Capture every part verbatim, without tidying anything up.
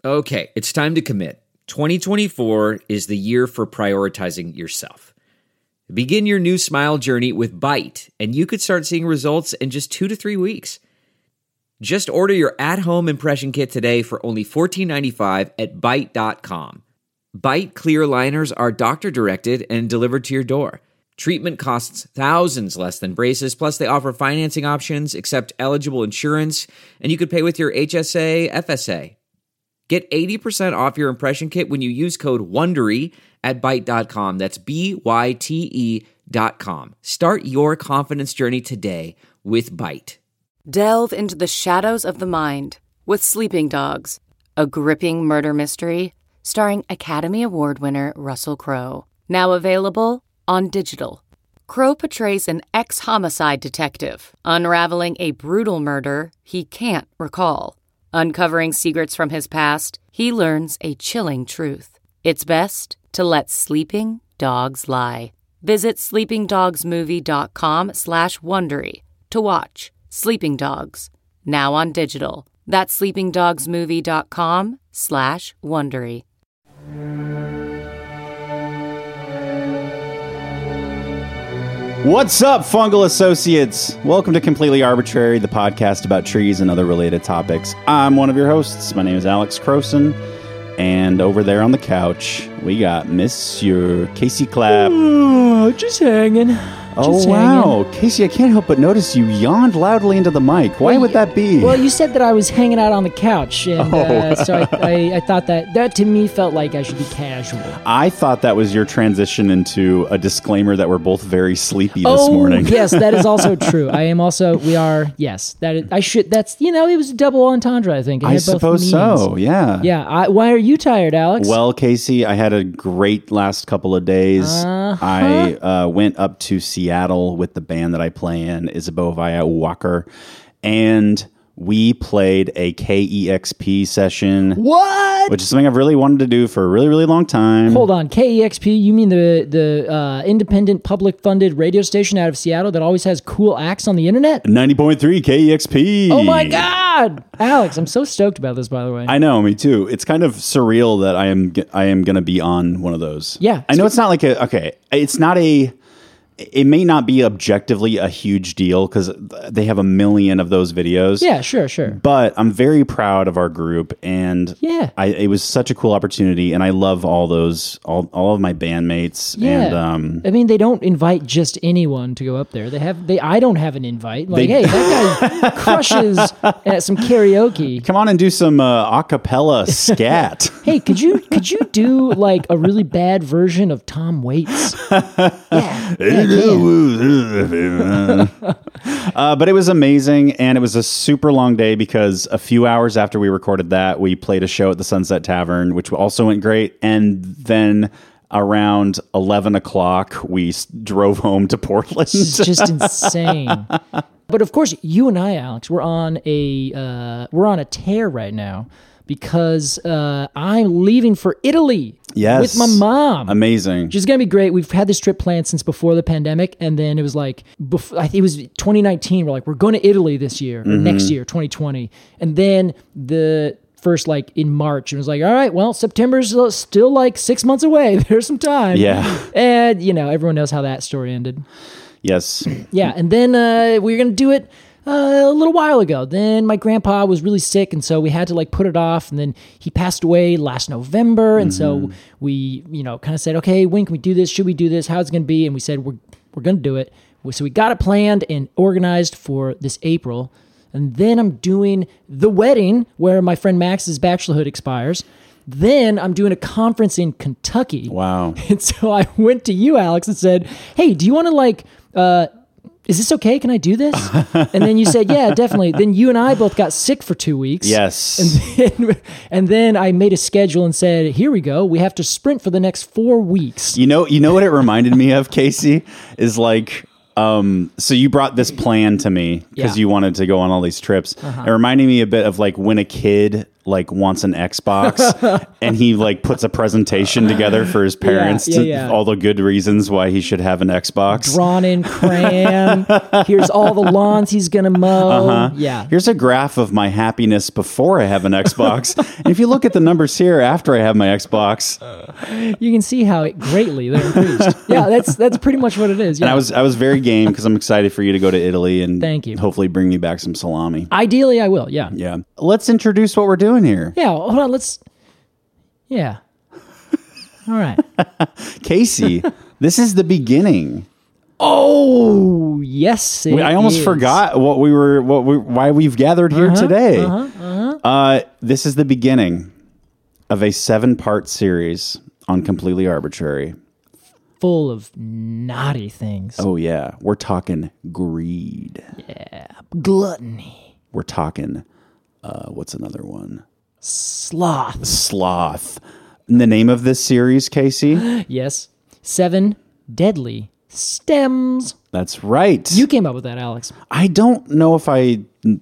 Okay, it's time to commit. twenty twenty-four is the year for prioritizing yourself. Begin your new smile journey with Byte, and you could start seeing results in just two to three weeks. Just order your at-home impression kit today for only fourteen ninety-five at byte dot com. Byte clear aligners are doctor-directed and delivered to your door. Treatment costs thousands less than braces, plus they offer financing options, accept eligible insurance, and you could pay with your H S A, F S A. Get eighty percent off your impression kit when you use code WONDERY at byte dot com. That's B Y T E dot com. Start your confidence journey today with Byte. Delve into the shadows of the mind with Sleeping Dogs, a gripping murder mystery starring Academy Award winner Russell Crowe. Now available on digital. Crowe portrays an ex-homicide detective unraveling a brutal murder he can't recall. Uncovering secrets from his past, he learns a chilling truth. It's best to let sleeping dogs lie. Visit sleepingdogsmovie.com slash Wondery to watch Sleeping Dogs, now on digital. That's sleepingdogsmovie.com slash Wondery. What's up, Fungal Associates? Welcome to Completely Arbitrary, the podcast about trees and other related topics. I'm one of your hosts. My name is Alex Croson, and over there on the couch, we got Monsieur Casey Clapp. Oh, just hanging. Oh, just wow. hanging. Casey, I can't help but notice you yawned loudly into the mic. Why Well, would that be? Well, you said that I was hanging out on the couch, and Oh. uh, so I, I, I thought that that to me felt like I should be casual. I thought that was your transition into a disclaimer that we're both very sleepy this oh, morning. yes, that is also true. I am also. We are. Yes, that is, I should. That's you know, it was a double entendre. I think. It I had both suppose meanings. so, yeah. Yeah. I, why are you tired, Alex? Well, Casey, I had a great last couple of days. Uh-huh. I uh, went up to Seattle with the band that I play in, Isabeau Via Walker, and we played a K E X P session. What? Which is something I've really wanted to do for a really, really long time. Hold on, K E X P, you mean the the uh, independent, public-funded radio station out of Seattle that always has cool acts on the internet? ninety point three K E X P. Oh my God! Alex, I'm so stoked about this, by the way. I know, me too. It's kind of surreal that I am I am going to be on one of those. Yeah. I know it's not like a, okay, it's not a, it may not be objectively a huge deal because they have a million of those videos. Yeah, sure, sure. But I'm very proud of our group, and Yeah. I, it was such a cool opportunity, and I love all those, all, all of my bandmates. Yeah. And, um, I mean, they don't invite just anyone to go up there. They have, they. I don't have an invite. Like, They- hey, that guy crushes at some karaoke. come on and do some uh, acapella scat. Hey, could you could you do like a really bad version of Tom Waits? Yeah. yeah, yeah. uh, but it was amazing, and it was a super long day because a few hours after we recorded that, we played a show at the Sunset Tavern, which also went great. And then around eleven o'clock, we s- drove home to Portland. It's just insane. But of course, you and I, Alex, we're on a uh, we're on a tear right now because uh, I'm leaving for Italy. Yes. With my mom. Amazing. Which is going to be great. We've had this trip planned since before the pandemic, and then it was like, before, I think it was twenty nineteen. We're like, we're going to Italy this year, or Mm-hmm. next year, twenty twenty. And then the first, like, in March, it was like, all right, well, September's still like six months away. There's some time. Yeah. And, you know, everyone knows how that story ended. Yes. Yeah, and then uh, we were going to do it uh, a little while ago. Then my grandpa was really sick, and so we had to like put it off, and then he passed away last November, and so we, you know, kind of said, okay, when can we do this? Should we do this? How's it going to be? And we said, we're, we're going to do it. So we got it planned and organized for this April, and then I'm doing the wedding where my friend Max's bachelorhood expires. Then I'm doing a conference in Kentucky. Wow. And so I went to you, Alex, and said, hey, do you want to like, uh, is this okay? Can I do this? And then you said, yeah, definitely. Then you and I both got sick for two weeks. Yes. And then, and then I made a schedule and said, here we go. We have to sprint for the next four weeks. You know, you know what it reminded me of, Casey, is like, um, so you brought this plan to me because Yeah. you wanted to go on all these trips. Uh-huh. It reminded me a bit of like when a kid like wants an Xbox and he like puts a presentation together for his parents Yeah, yeah, to yeah. all the good reasons why he should have an Xbox. Drawn in crayon. Here's all the lawns he's gonna mow. Uh-huh. Yeah. Here's a graph of my happiness before I have an Xbox. And if you look at the numbers here after I have my Xbox, You can see how it greatly they're increased. Yeah, that's that's pretty much what it is. Yeah. and I was I was very game because I'm excited for you to go to Italy and Thank you. hopefully bring me back some salami. Ideally, I will. Yeah. Yeah. Let's introduce what we're doing here. Yeah. Hold on. Let's. Yeah. All right. Casey, this is the beginning. Oh yes, it We- I almost is. forgot what we were, what we, why we've gathered here today. Uh, this is the beginning of a seven-part series on Completely Arbitrary. Full of naughty things. Oh yeah, we're talking greed. Gluttony, We're talking. Uh, what's another one? sloth. Sloth. And the name of this series, Casey? Yes. Seven deadly stems. That's right. You came up with that, Alex. I don't know if I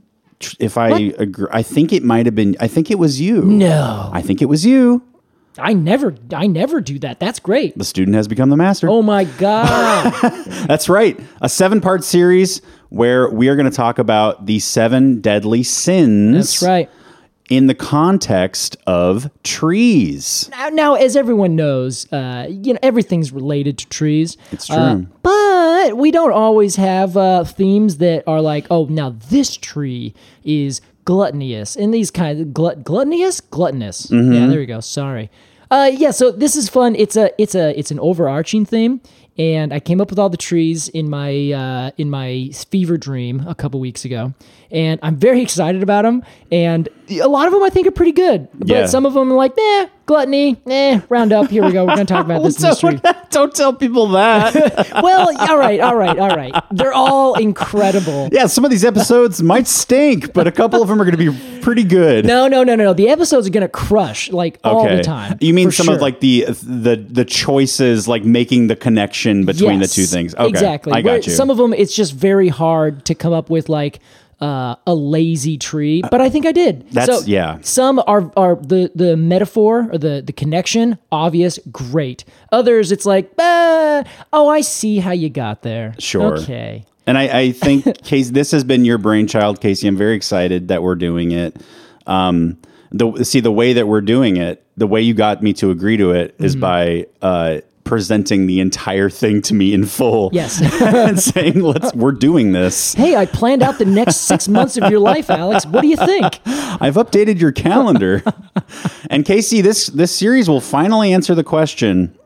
if I agree. I think it might have been. I think it was you. No. I think it was you. I never I never do that. That's great. The student has become the master. Oh my God. That's right. A seven-part series where we are going to talk about the seven deadly sins. That's right. In the context of trees. Now, now, as everyone knows, uh, you know everything's related to trees. It's true. Uh, but we don't always have uh, themes that are like, oh, now this tree is gluttonous, and these kind of glut gluttonous, gluttonous. Mm-hmm. Yeah, there we go. Sorry. Uh, yeah, so this is fun. It's a, it's a, it's an overarching theme, and I came up with all the trees in my, uh, in my fever dream a couple weeks ago, and I'm very excited about them. And a lot of them I think are pretty good, but Yeah. some of them are like, nah, gluttony, eh, round up. Here we go. We're gonna talk about this in this tree. Don't tell people that. Well, all right, all right, all right. They're all incredible. Yeah, some of these episodes might stink, but a couple of them are going to be pretty good. No, no, no, no, no. The episodes are gonna crush like all the time. You mean for some sure. of like the the the choices, like making the connection between Yes, the two things. Okay, exactly. I Where got you. Some of them, it's just very hard to come up with like uh, a lazy tree, but I think I did. That's- so, yeah. Some are are the the metaphor or the the connection obvious, great. Others, it's like, ah, oh, I see how you got there. Sure. Okay. And I, I think, Casey, this has been your brainchild, Casey. I'm very excited that we're doing it. Um, the see the way that we're doing it, the way you got me to agree to it is Mm-hmm. by uh, presenting the entire thing to me in full. Yes. And saying, "Let's we're doing this." Hey, I planned out the next six months of your life, Alex. What do you think? I've updated your calendar. And Casey, this this series will finally answer the question: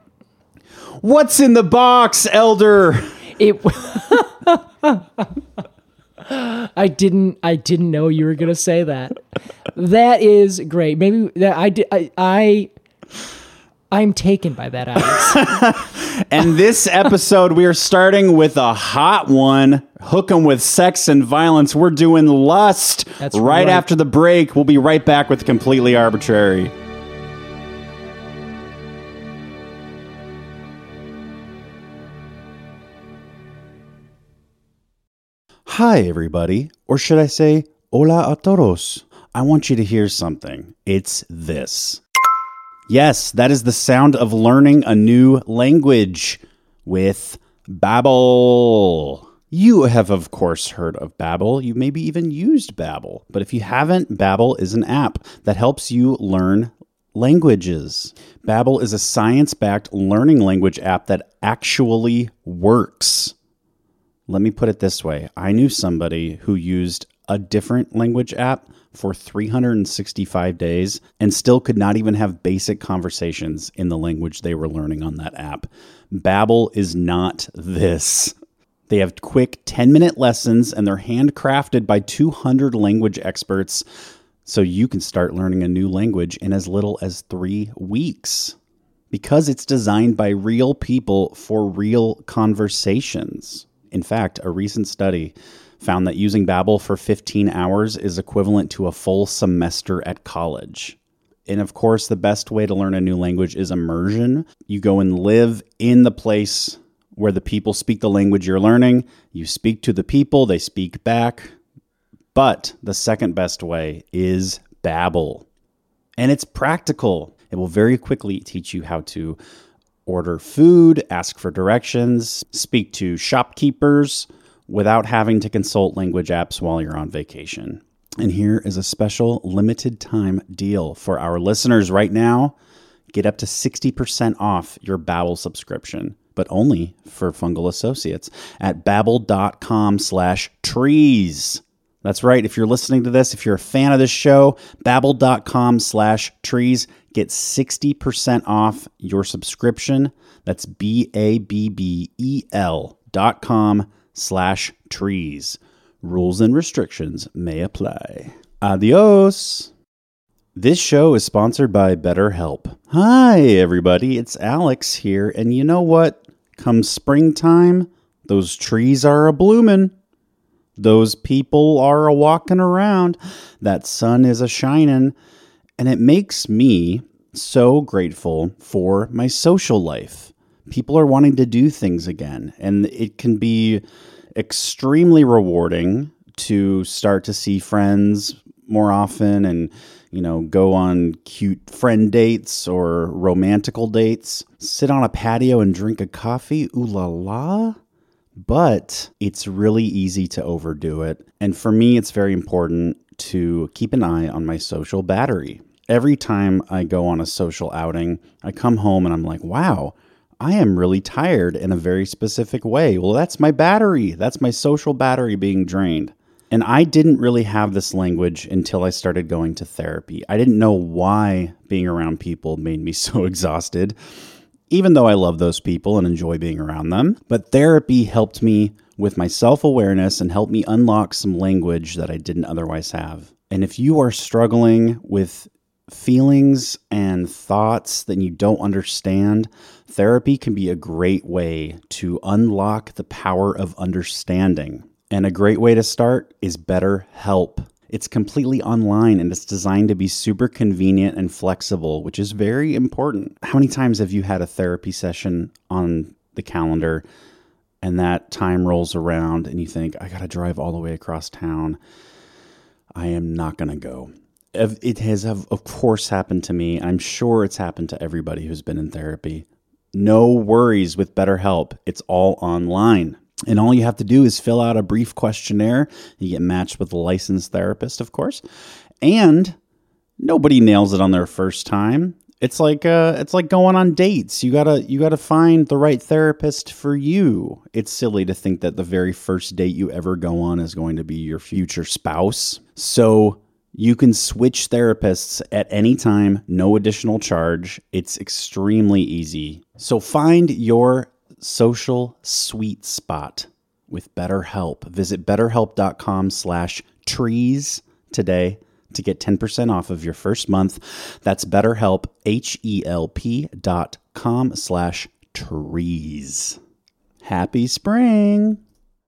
what's in the box, Elder? It. I didn't. I didn't know you were gonna say that. That is great. Maybe that I did. I. I I'm taken by that, Alex. And this episode, we are starting with a hot one. Hook 'em with sex and violence. We're doing Lust. That's right, right. after the break. We'll be right back with Completely Arbitrary. Hi, everybody. Or should I say, hola a todos. I want you to hear something. It's this. Yes, that is the sound of learning a new language with Babbel. You have, of course, heard of Babbel. You maybe even used Babbel. But if you haven't, Babbel is an app that helps you learn languages. Babbel is a science-backed learning language app that actually works. Let me put it this way. I knew somebody who used a different language app for three hundred sixty-five days and still could not even have basic conversations in the language they were learning on that app. Babbel is not this. They have quick ten-minute lessons, and they're handcrafted by two hundred language experts, so you can start learning a new language in as little as three weeks. Because it's designed by real people for real conversations. In fact, a recent study found that using Babbel for fifteen hours is equivalent to a full semester at college. And of course, the best way to learn a new language is immersion. You go and live in the place where the people speak the language you're learning. You speak to the people, they speak back. But the second best way is Babbel. And it's practical. It will very quickly teach you how to order food, ask for directions, speak to shopkeepers without having to consult language apps while you're on vacation. And here is a special limited time deal for our listeners right now. Get up to sixty percent off your Babbel subscription, but only for Fungal Associates at babbel.com slash trees. That's right. If you're listening to this, if you're a fan of this show, babbel.com slash trees. Get sixty percent off your subscription. That's B-A-B-B-E-L dot com slash trees. Rules and restrictions may apply. Adios. This show is sponsored by BetterHelp. Hi, everybody. It's Alex here. And you know what? Come springtime, those trees are a-bloomin'. Those people are a-walking around. That sun is a-shining. And it makes me so grateful for my social life. People are wanting to do things again. And it can be extremely rewarding to start to see friends more often and, you know, go on cute friend dates or romantical dates, sit on a patio and drink a coffee, ooh la la. But it's really easy to overdo it. And for me, it's very important to keep an eye on my social battery. Every time I go on a social outing, I come home and I'm like, wow, I am really tired in a very specific way. Well, that's my battery. That's my social battery being drained. And I didn't really have this language until I started going to therapy. I didn't know why being around people made me so exhausted, even though I love those people and enjoy being around them. But therapy helped me with my self-awareness and helped me unlock some language that I didn't otherwise have. And if you are struggling with feelings and thoughts that you don't understand, therapy can be a great way to unlock the power of understanding. And a great way to start is BetterHelp. It's completely online and it's designed to be super convenient and flexible, which is very important. How many times have you had a therapy session on the calendar and that time rolls around and you think, I got to drive all the way across town. I am not going to go. It has, of course, happened to me. I'm sure it's happened to everybody who's been in therapy. No worries with BetterHelp. It's all online. And all you have to do is fill out a brief questionnaire. You get matched with a licensed therapist, of course. And nobody nails it on their first time. It's like uh, it's like going on dates. You gotta you gotta find the right therapist for you. It's silly to think that the very first date you ever go on is going to be your future spouse. So you can switch therapists at any time, no additional charge. It's extremely easy. So find your social sweet spot with BetterHelp. Visit betterhelp.com slash trees today to get ten percent off of your first month. That's BetterHelp, H-E-L-P dot com slash trees. Happy spring.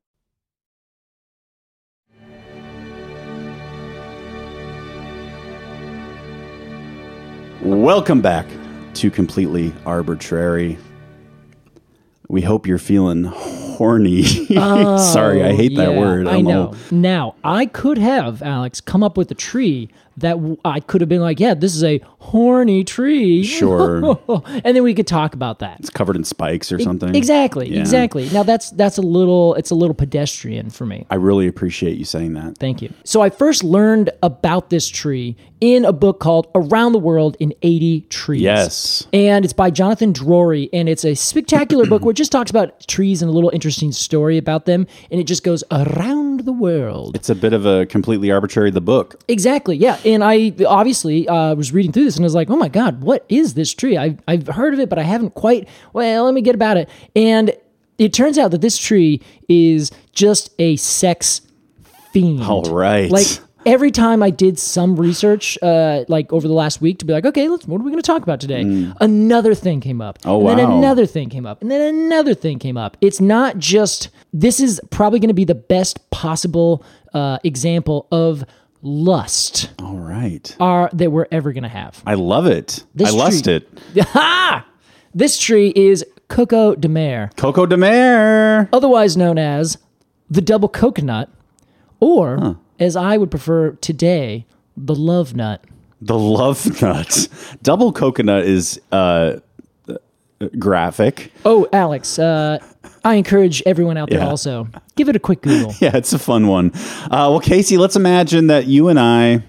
Welcome back to Completely Arbitrary. We hope you're feeling horny. Oh, Sorry, I hate that yeah, word. I I'm know. all- Now, I could have, Alex, come up with a tree that w- I could have been like, yeah, this is a horny tree. Sure. And then we could talk about that. It's covered in spikes or something. Exactly, Yeah. exactly. Now that's that's a little it's a little pedestrian for me. I really appreciate you saying that. Thank you. So I first learned about this tree in a book called Around the World in eighty Trees. Yes. And it's by Jonathan Drury, and it's a spectacular book where it just talks about trees and a little interesting story about them, and it just goes around the world. It's a bit of a Completely Arbitrary, the book. Exactly, yeah. And I obviously uh, was reading through this, and I was like, oh my God, what is this tree? I've, I've heard of it, but I haven't quite, well, let me get about it. And it turns out that this tree is just a sex fiend. All right. Like, every time I did some research, uh, like over the last week, to be like, okay, let's, what are we going to talk about today? Mm. Another thing came up. Oh, and then wow. another thing came up. And then another thing came up. It's not just, this is probably going to be the best possible uh, example of lust All right. are that we're ever going to have. I love it. This I lust tree- it. Ha! This tree is Coco de Mer, Coco de Mer. otherwise known as the double coconut, or, huh. as I would prefer today, the love nut. The love nut. Double coconut is uh, graphic. Oh, Alex, uh, I encourage everyone out there Yeah. also, give it a quick Google. Yeah, it's a fun one. Uh, well, Casey, let's imagine that you and I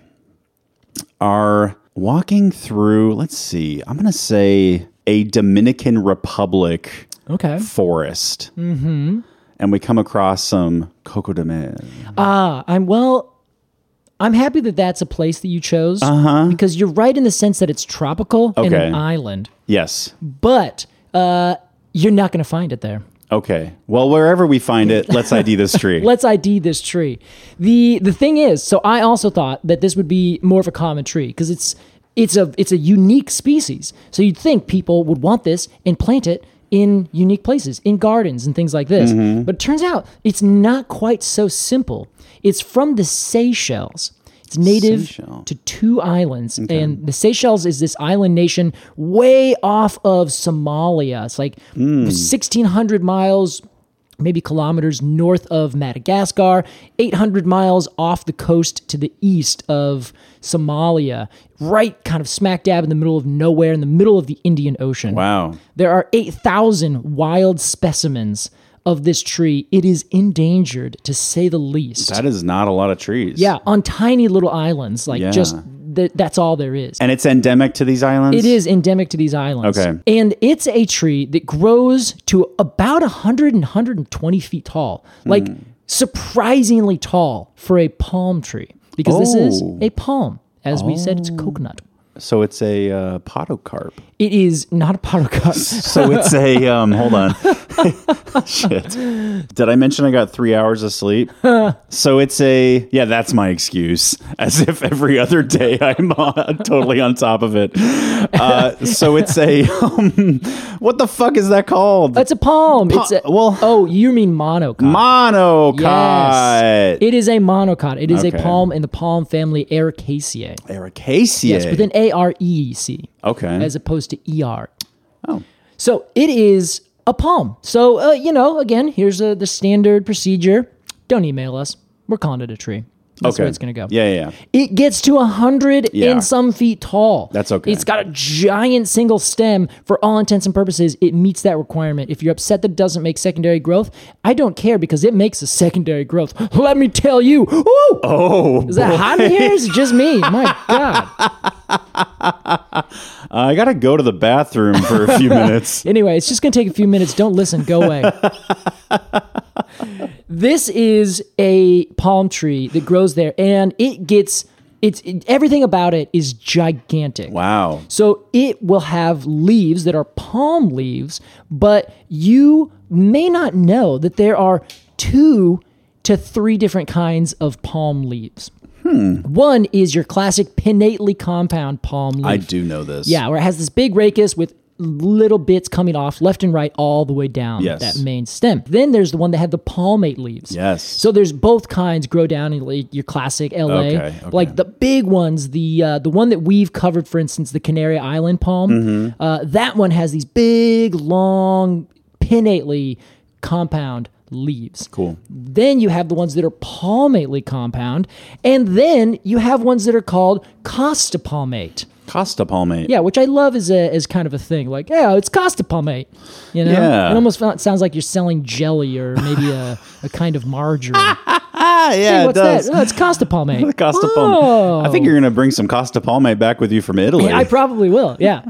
are walking through, let's see, I'm going to say a Dominican Republic Okay. forest. Mm-hmm. And we come across some Coco de Mer. Ah, I'm well. I'm happy that that's a place that you chose uh-huh. because you're right in the sense that it's tropical and Okay. an island, Yes. but uh, you're not going to find it there. Okay. Well, wherever we find it, let's I D this tree. Let's I D this tree. The the thing is, so I also thought that this would be more of a common tree because it's it's a it's a unique species. So you'd think people would want this and plant it in unique places, in gardens and things like this. Mm-hmm. But it turns out it's not quite so simple. It's from the Seychelles. It's native Seychelles. to two islands. And the Seychelles is this island nation way off of Somalia. It's like sixteen hundred miles, maybe kilometers north of Madagascar, eight hundred miles off the coast to the east of Somalia, right kind of smack dab in the middle of nowhere, in the middle of the Indian Ocean. Wow. There are eight thousand wild specimens of this tree. It is endangered, to say the least. That is not a lot of trees. Yeah, on tiny little islands, like Yeah. just th- that's all there is. And it's endemic to these islands? It is endemic to these islands. Okay. And it's a tree that grows to about one hundred and one hundred twenty feet tall, like Hmm. surprisingly tall for a palm tree, because this is Oh. a palm. As we said, it's a coconut. So it's a uh, podocarp. It is not a podocarp. So it's a, um, hold on. Shit. Did I mention I got three hours of sleep? So it's a, yeah, that's my excuse. As if every other day I'm on, totally on top of it. Uh, so it's a, um, what the fuck is that called? It's a palm. Pa- it's a, well- oh, you mean monocot. Monocot. Yes. It is a monocot. It is Okay. a palm in the palm family Ericaceae. Ericaceae. Yes, with an A R E C. Okay. As opposed to E R. Oh. So it is a palm. So, uh, you know, again, here's uh the standard procedure. Don't email us. We're calling it a tree. That's Okay. where it's going to go. Yeah, yeah, yeah. It gets to a hundred Yeah. and some feet tall. That's okay. It's got a giant single stem. For all intents and purposes, it meets that requirement. If you're upset that it doesn't make secondary growth, I don't care because it makes a secondary growth. Let me tell you. Ooh! Oh. Is that hot in here? Is it just me? My God. I got to go to the bathroom for a few minutes. Anyway, it's just going to take a few minutes. Don't listen. Go away. This is a palm tree that grows there, and it gets it's it, everything about it is gigantic. Wow. So it will have leaves that are palm leaves, but you may not know that there are two to three different kinds of palm leaves. Hmm. One is your classic pinnately compound palm leaf. I do know this. Yeah, where it has this big rachis with little bits coming off left and right all the way down Yes. that main stem. Then there's the one that had the palmate leaves. Yes. So there's both kinds grow down in like your classic L A. Okay, okay. Like the big ones, the uh, the one that we've covered, for instance, the Canary Island palm. Mm-hmm. Uh, that one has these big, long, pinnately compound leaves. Cool. Then you have the ones that are palmately compound, and then you have ones that are called costopalmate. Costa palmate. Yeah, which I love as a as kind of a thing. Like, yeah, it's costopalmate. You know, Yeah. it almost felt- sounds like you're selling jelly or maybe a, a kind of margarine. Ah, yeah, Hey, it what's does. that? Oh, it's costopalmate. Costa oh. palmate. I think you're going to bring some Costa palmate back with you from Italy. I probably will. Yeah.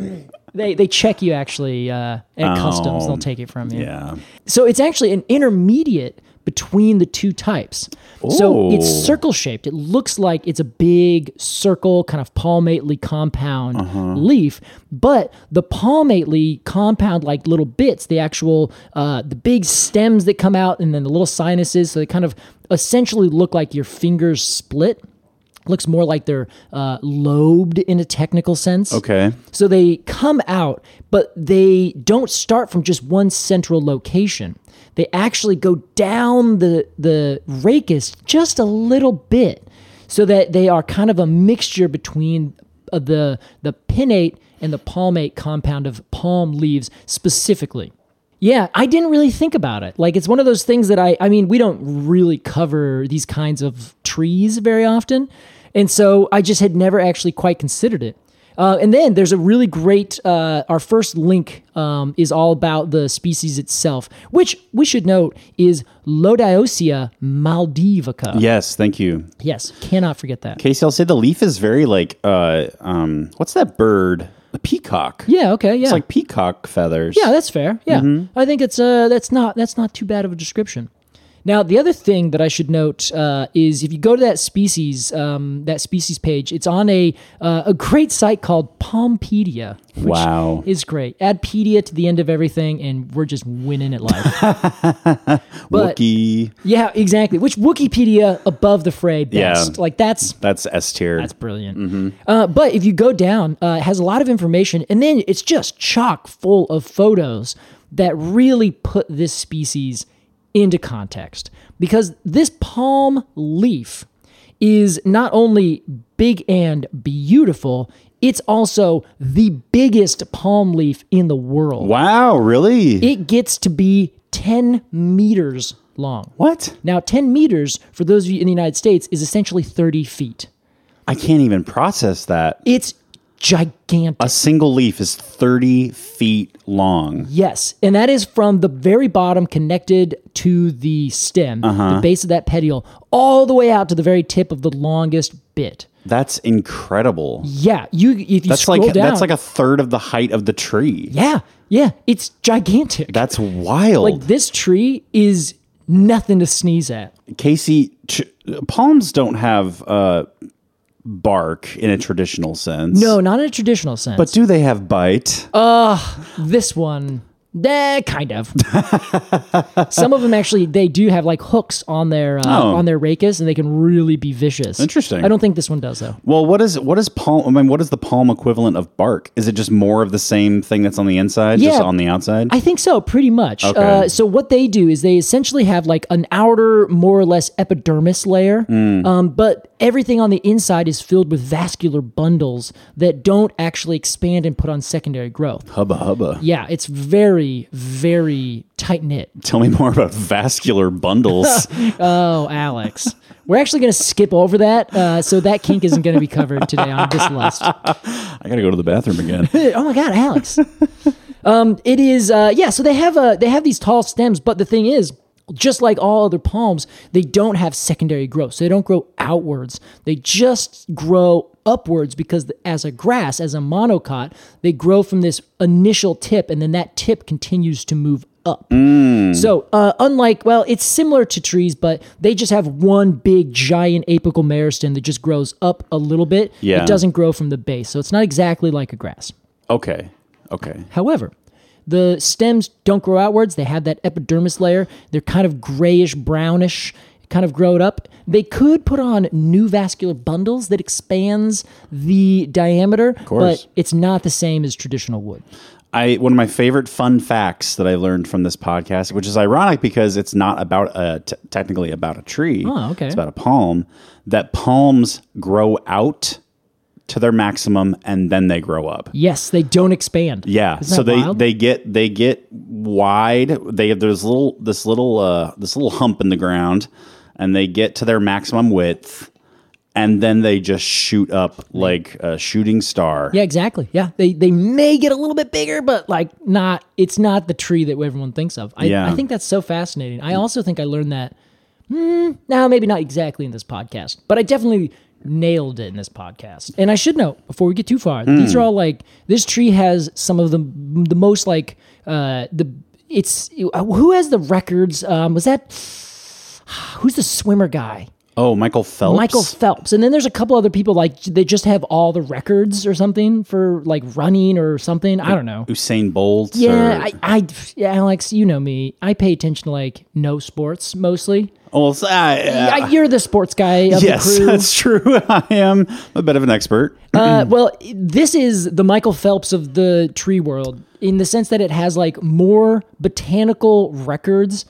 They, they check you actually uh, at Oh, customs. They'll take it from you. yeah. So it's actually an intermediate between the two types. So it's Oh. circle shaped. It looks like it's a big circle, kind of palmately compound Uh-huh. leaf, but the palmately compound like little bits, the actual uh, the big stems that come out, and then the little sinuses, so they kind of essentially look like your fingers split. Looks more like they're uh, lobed in a technical sense. Okay. So they come out, but they don't start from just one central location. They actually go down the the rachis just a little bit, so that they are kind of a mixture between uh, the the pinnate and the palmate compound of palm leaves specifically. Yeah, I didn't really think about it. Like, it's one of those things that I, I mean, we don't really cover these kinds of trees very often. And so I just had never actually quite considered it. Uh, and then there's a really great, uh, our first link um, is all about the species itself, which we should note is Lodiosia maldivica. Yes, thank you. Yes, cannot forget that. Casey, I'll say the leaf is very like, uh, um, what's that bird? A peacock. Yeah, okay, yeah. It's like peacock feathers. Yeah, that's fair. Yeah, Mm-hmm. I think it's uh, that's not that's not too bad of a description. Now, the other thing that I should note uh, is if you go to that species um, that species page, it's on a uh, a great site called Palmpedia. Which Wow. is great. Add pedia to the end of everything, and we're just winning at life. But Wookie. yeah, exactly. Which Wikipedia above the fray best? Yeah. Like that's That's S tier. That's brilliant. Uh, but if you go down, uh, it has a lot of information, and then it's just chock full of photos that really put this species into context. Because this palm leaf is not only big and beautiful, it's also the biggest palm leaf in the world. Wow, really? It gets to be ten meters long. What? Now, ten meters, for those of you in the United States, is essentially thirty feet. I can't even process that. It's gigantic. A single leaf is thirty feet long. Yes, and that is from the very bottom connected to the stem, Uh-huh. the base of that petiole, all the way out to the very tip of the longest bit. That's incredible. Yeah, you if you That's scroll like down, that's like a third of the height of the tree. yeah, yeah, it's gigantic. That's wild. like this tree is nothing to sneeze at. Casey, ch- palms don't have uh, bark in a traditional sense. No, not in a traditional sense. But do they have bite? This one, eh, kind of. Some of them actually, they do have like hooks on their uh, Oh. on their rachis, and they can really be vicious. Interesting. I don't think this one does though. Well, what is what is palm? I mean, what is the palm equivalent of bark? Is it just more of the same thing that's on the inside, just Yeah. on the outside? I think so, pretty much. Okay. Uh, so what they do is they essentially have like an outer, more or less epidermis layer, Hmm. um, but everything on the inside is filled with vascular bundles that don't actually expand and put on secondary growth. hubba hubba. Yeah, it's very, very tight knit. Tell me more about vascular bundles. Oh, Alex. We're actually going to skip over that, uh, so that kink isn't going to be covered today on this list. I gotta go to the bathroom again. Oh my God, Alex. um, it is, uh, yeah. So they have uh, they have these tall stems, but the thing is, just like all other palms, they don't have secondary growth. So they don't grow outwards. They just grow upwards because as a grass, as a monocot, they grow from this initial tip, and then that tip continues to move up. So uh, unlike, well, it's similar to trees, but they just have one big giant apical meristem that just grows up a little bit. Yeah. It doesn't grow from the base. So it's not exactly like a grass. Okay. Okay. However, the stems don't grow outwards. They have that epidermis layer. They're kind of grayish, brownish, kind of grow it up. They could put on new vascular bundles that expands the diameter, course. but it's not the same as traditional wood. I one of my favorite fun facts that I learned from this podcast, which is ironic because it's not about a t- technically about a tree. Oh, okay. It's about a palm. That palms grow out to their maximum and then they grow up. Yes, they don't expand. Yeah, Isn't so that they wild? they get they get wide. They have this little this little uh, this little hump in the ground, and they get to their maximum width, and then they just shoot up like a shooting star. Yeah, exactly. Yeah, they they may get a little bit bigger, but like not. It's not the tree that everyone thinks of. I, Yeah. I think that's so fascinating. I also think I learned that. Mm, no, maybe not exactly in this podcast, but I definitely nailed it in this podcast. And I should note before we get too far, Hmm. these are all like this tree has some of the the most like uh the it's who has the records. Um, was that who's the swimmer guy? Oh, Michael Phelps. Michael Phelps. And then there's a couple other people like they just have all the records or something for like running or something. I don't know. Usain Bolt. Yeah, or- I, I, yeah, Alex, you know me. I pay attention to like no sports mostly. Well, it's- uh, I, you're the sports guy of yes, the crew. that's true. I am a bit of an expert. Uh, well, this is the Michael Phelps of the tree world in the sense that it has like more botanical records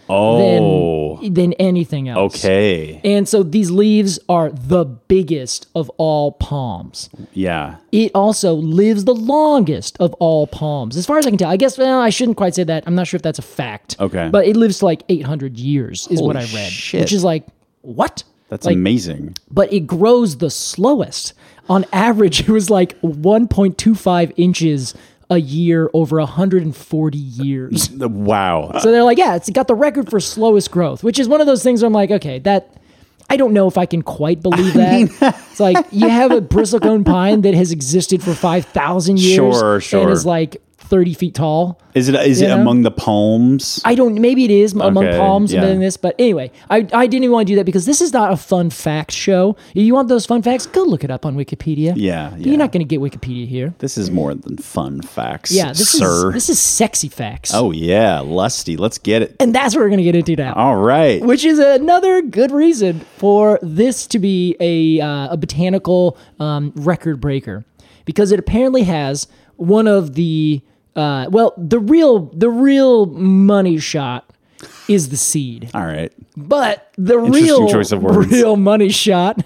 Oh. than, than anything else. Okay. And so these leaves are the biggest of all palms. Yeah. It also lives the longest of all palms. As far as I can tell. I guess, well, I shouldn't quite say that. I'm not sure if that's a fact. Okay. But it lives to like eight hundred years is what I Holy read. shit. Which is like, what? That's Like, amazing. but it grows the slowest. On average, it was like one point two five inches a year over one hundred forty years. Wow. So they're like, yeah, it's got the record for slowest growth, which is one of those things where I'm like, okay, that I don't know if I can quite believe that. It's like you have a bristlecone pine that has existed for five thousand years Sure, sure. and is like thirty feet tall. Is it is You it know? among the palms? I don't, maybe it is among Okay, palms yeah. and then this, but anyway, I, I didn't even want to do that because this is not a fun fact show. You want those fun facts? Go look it up on Wikipedia. Yeah, But yeah. You're not going to get Wikipedia here. This is more than fun facts, Yeah, this sir. is this is sexy facts. Oh yeah, lusty. Let's get it. And that's what we're going to get into now. All right. Which is another good reason for this to be a uh, a botanical um, record breaker, because it apparently has one of the uh, well, the real the real money shot is the seed, All right. but the Interesting real choice of words. real money shot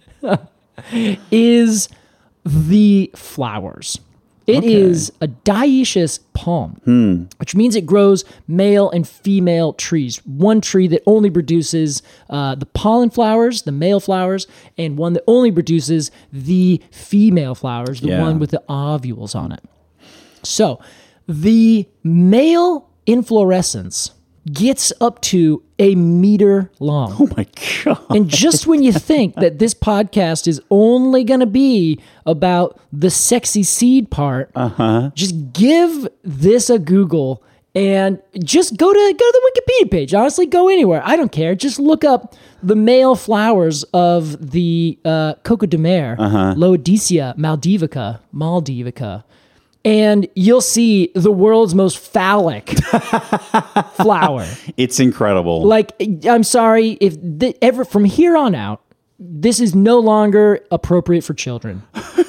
is the flowers. It is a dioecious palm, which means it grows male and female trees. One tree that only produces uh, the pollen flowers, the male flowers, and one that only produces the female flowers, the Yeah. one with the ovules on it. So the male inflorescence gets up to a meter long. Oh my god. And just when you think that this podcast is only going to be about the sexy seed part, uh-huh. just give this a Google and just go to go to the Wikipedia page. Honestly, go anywhere. I don't care. Just look up the male flowers of the uh, Coco de Mer, Uh-huh. Laodicea maldivica, Maldivica. And you'll see the world's most phallic flower. It's incredible. Like, I'm sorry, if th- ever from here on out, this is no longer appropriate for children.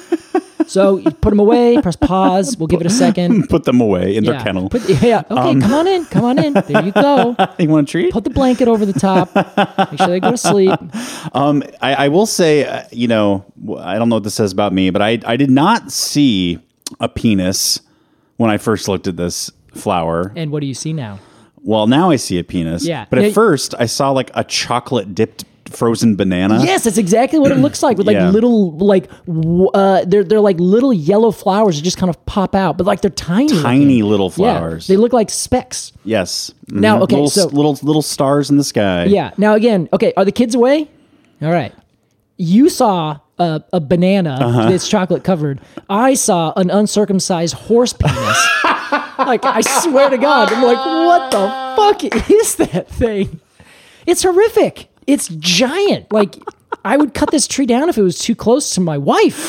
So you put them away, press pause. We'll give it a second. Put them away in their Yeah. kennel. Put, yeah. Okay, come on in. Come on in. There you go. You want a treat? Put the blanket over the top. Make sure they go to sleep. Um, I, I will say, uh, you know, w- I don't know what this says about me, but I, I did not see a penis when I first looked at this flower. And what do you see now? Well, now I see a penis. Yeah. But at Yeah. first, I saw like a chocolate dipped frozen banana. Yes, that's exactly what it looks like. With like Yeah. little, like w- uh, they're they're like little yellow flowers that just kind of pop out, but like they're tiny, Tiny looking. little Yeah, flowers. they look like specks. Yes. Mhm. Now, okay, little, so- little little stars in the sky. Yeah. Now again, okay, are the kids away? All right. You saw a, a banana Uh-huh. that's chocolate covered. I saw an uncircumcised horse penis. Like, I swear to God, I'm like, what the fuck is that thing? It's horrific. It's giant. Like, I would cut this tree down if it was too close to my wife.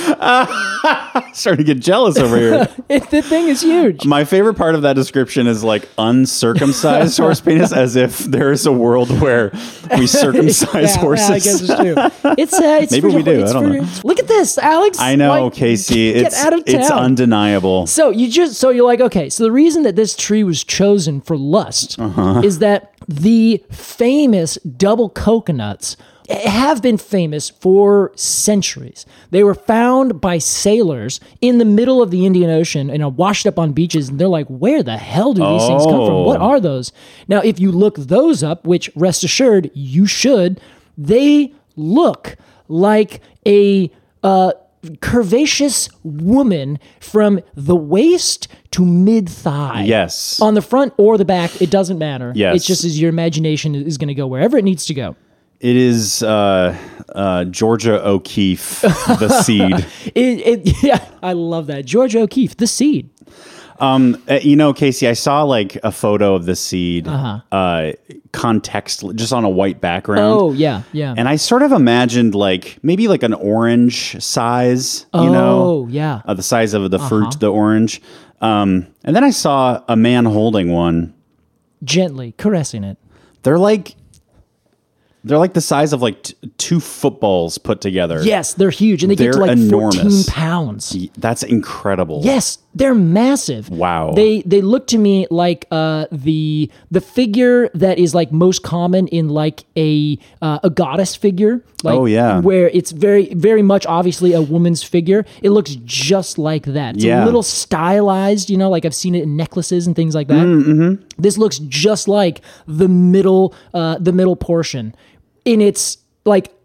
Starting to get jealous over here. It, the thing is huge. My favorite part of that description is like uncircumcised horse penis, as if there is a world where we circumcise Yeah, horses. yeah, I guess it's true. It's, uh, it's Maybe for, we do. it's I don't for- know. Look at this, Alex. I know, Like, Casey. Get It's out of it's town. undeniable. So you just so you're like, okay, so the reason that this tree was chosen for lust Uh-huh. is that the famous double coconuts have been famous for centuries. They were found by sailors in the middle of the Indian Ocean and are washed up on beaches, and they're like, where the hell do these things come from? Oh. What are those? Now, if you look those up, which rest assured you should, they look like a uh, curvaceous woman from the waist to mid thigh. Yes. On the front or the back, it doesn't matter. Yes. It's just as your imagination is going to go wherever it needs to go. It is uh, uh, Georgia O'Keeffe, the seed. It, it, yeah, I love that. George O'Keeffe, the seed. Um, uh, you know, Casey, I saw like a photo of the seed, Uh-huh. uh, context just on a white background. Oh, yeah, yeah. And I sort of imagined like maybe like an orange size, you oh, know, yeah. uh, the size of the fruit, the orange. Um, and then I saw a man holding one. Gently caressing it. They're like, they're like the size of like t- two footballs put together. Yes, they're huge, and they get to They're like enormous. fourteen pounds. That's incredible. Yes, they're massive. Wow. They they look to me like uh, the the figure that is like most common in like a uh, a goddess figure. Like, Oh, yeah. where it's very very much obviously a woman's figure. It looks just like that. It's Yeah. a little stylized, you know, like I've seen it in necklaces and things like that. Mm-hmm. This looks just like the middle uh, the middle portion. And it's like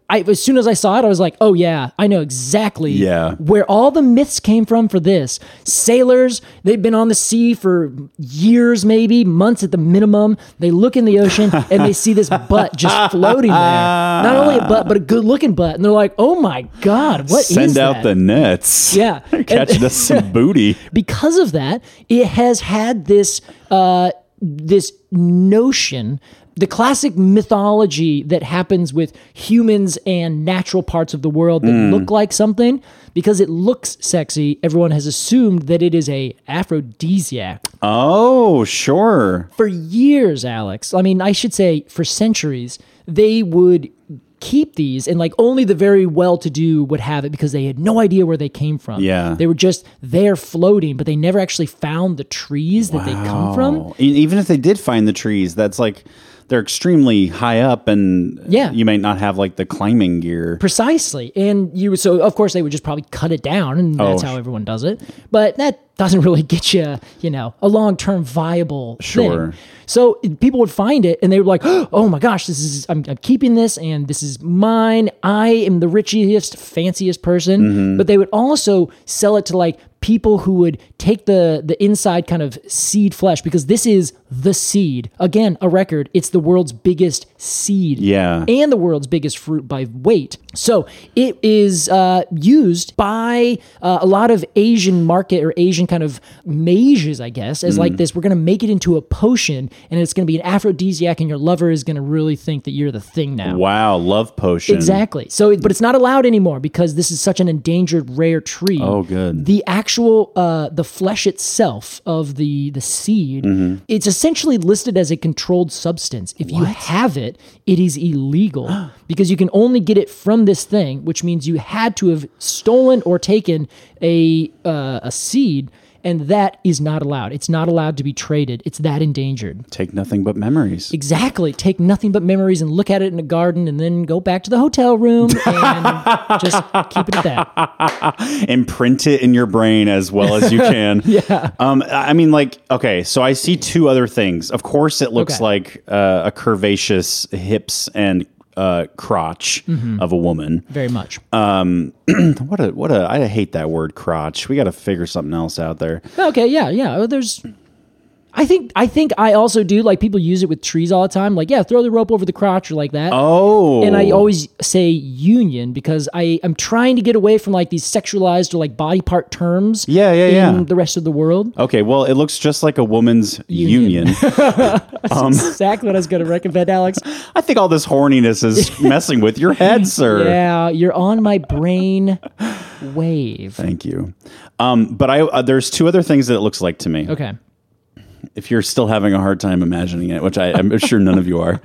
I, as soon as I saw it, I was like, oh yeah, I know exactly Yeah. where all the myths came from for this. Sailors, they've been on the sea for years, maybe months at the minimum. They look in the ocean and they see this butt just floating there. Not only a butt, but a good looking butt. And they're like, oh my God, what Send is out that? the nets. Yeah. Catching us some booty. Because of that, it has had this uh, this notion, the classic mythology that happens with humans and natural parts of the world that Mm. look like something. Because it looks sexy, everyone has assumed that it is a aphrodisiac. Oh, sure. For years, Alex, I mean, I should say for centuries, they would keep these, and like only the very well-to-do would have it because they had no idea where they came from. Yeah. They were just there floating, but they never actually found the trees that they come from. Oh. E- Even if they did find the trees, that's like they're extremely high up, and Yeah. you might not have like the climbing gear. Precisely. And you, so of course they would just probably cut it down, and that's Oh, how everyone does it. But that doesn't really get you, you know, a long-term viable Sure. thing. So people would find it and they were like, oh my gosh, this is, I'm, I'm keeping this and this is mine. I am the richest, fanciest person. Mm-hmm. But they would also sell it to like people who would take the the inside kind of seed flesh, because this is the seed. Again, a record. It's the world's biggest seed. Yeah. And the world's biggest fruit by weight. So it is uh, used by uh, a lot of Asian market or Asian kind of mages, I guess, as Mm. like this. We're going to make it into a potion and it's going to be an aphrodisiac, and your lover is going to really think that you're the thing now. Wow, love potion. Exactly. So, but it's not allowed anymore because this is such an endangered, rare tree. Oh, good. The actual, uh, the flesh itself of the the seed, Mm-hmm. it's essentially listed as a controlled substance. If you have it, it is illegal because you can only get it from this thing, which means you had to have stolen or taken a uh, a seed. And that is not allowed. It's not allowed to be traded. It's that endangered. Take nothing but memories. Exactly. Take nothing but memories and look at it in a garden and then go back to the hotel room and just keep it at that. Imprint it in your brain as well as you can. Yeah. Um, I mean, like, okay, so I see two other things. Of course, it looks Okay. like uh, a curvaceous hips and uh, crotch Mm-hmm. of a woman. Very much. What a what a I hate that word crotch. We got to figure something else out there. Okay, yeah, yeah. Well, there's I think I think I also do, like, people use it with trees all the time. Like, yeah, throw the rope over the crotch or like that. Oh, And I always say union because I am trying to get away from like these sexualized or like body part terms. Yeah, yeah, in yeah. the rest of the world. Okay, well, it looks just like a woman's Union. union. Exactly what I was going to recommend, Alex. I think all this horniness is messing with your head, sir. Yeah, you're on my brain wave. Thank you. Um, but I uh, there's two other things that it looks like to me. Okay. If you're still having a hard time imagining it, which I, I'm sure none of you are,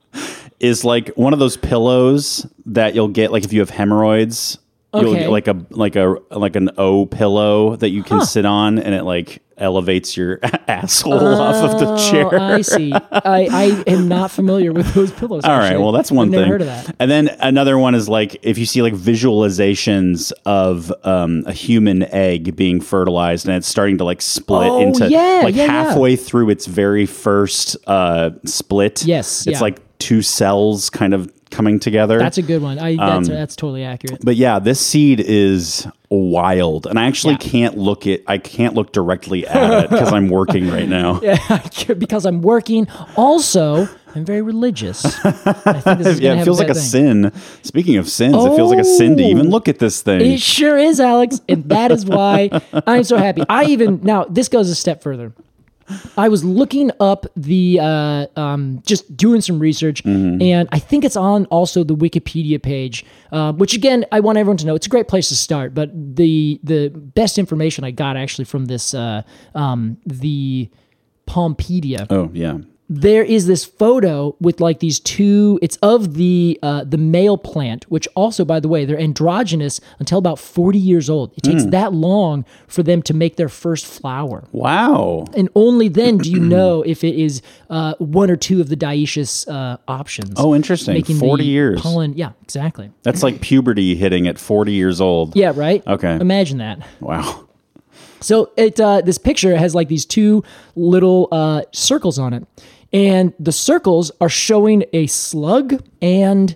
is like one of those pillows that you'll get, like if you have hemorrhoids, you'll Okay. get like a like a like an O pillow that you can sit on, and it like elevates your asshole off of the chair. Oh, I see. I, I am not familiar with those pillows. All right, actually. well, that's one I've thing. Never heard of that. And then another one is like if you see like visualizations of um, a human egg being fertilized and it's starting to like split Oh, into yeah, like yeah, yeah. halfway through its very first uh, split. Yes, it's yeah. like two cells kind of coming together. That's a good one. I Um, that's, that's totally accurate. But yeah, this seed is wild, and I actually Yeah. can't look it. I can't look directly at it because I'm working right now. Because I'm working. Also, I'm very religious. I think this is Yeah, gonna it have feels a like a bad thing. sin. Speaking of sins, it feels like a sin to even Oh. look at this thing. It sure is, Alex, and that is why I'm so happy. I even now this goes a step further. I was looking up the uh, um, just doing some research, Mm-hmm. and I think it's on also the Wikipedia page. Uh, which again, I want everyone to know it's a great place to start. But the the best information I got actually from this uh, um, the Pompedia. Oh yeah. There is this photo with like these two. It's of the uh, the male plant, which also, by the way, they're androgynous until about forty years old. It takes Hmm. that long for them to make their first flower, Wow. and only then do you know if it is uh, one or two of the dioecious uh, options. Oh, interesting. making forty the years. pollen. Yeah, exactly. That's like puberty hitting at forty years old. Yeah, right. Okay. Imagine that. Wow. So it uh, this picture has like these two little uh, circles on it, and the circles are showing a slug and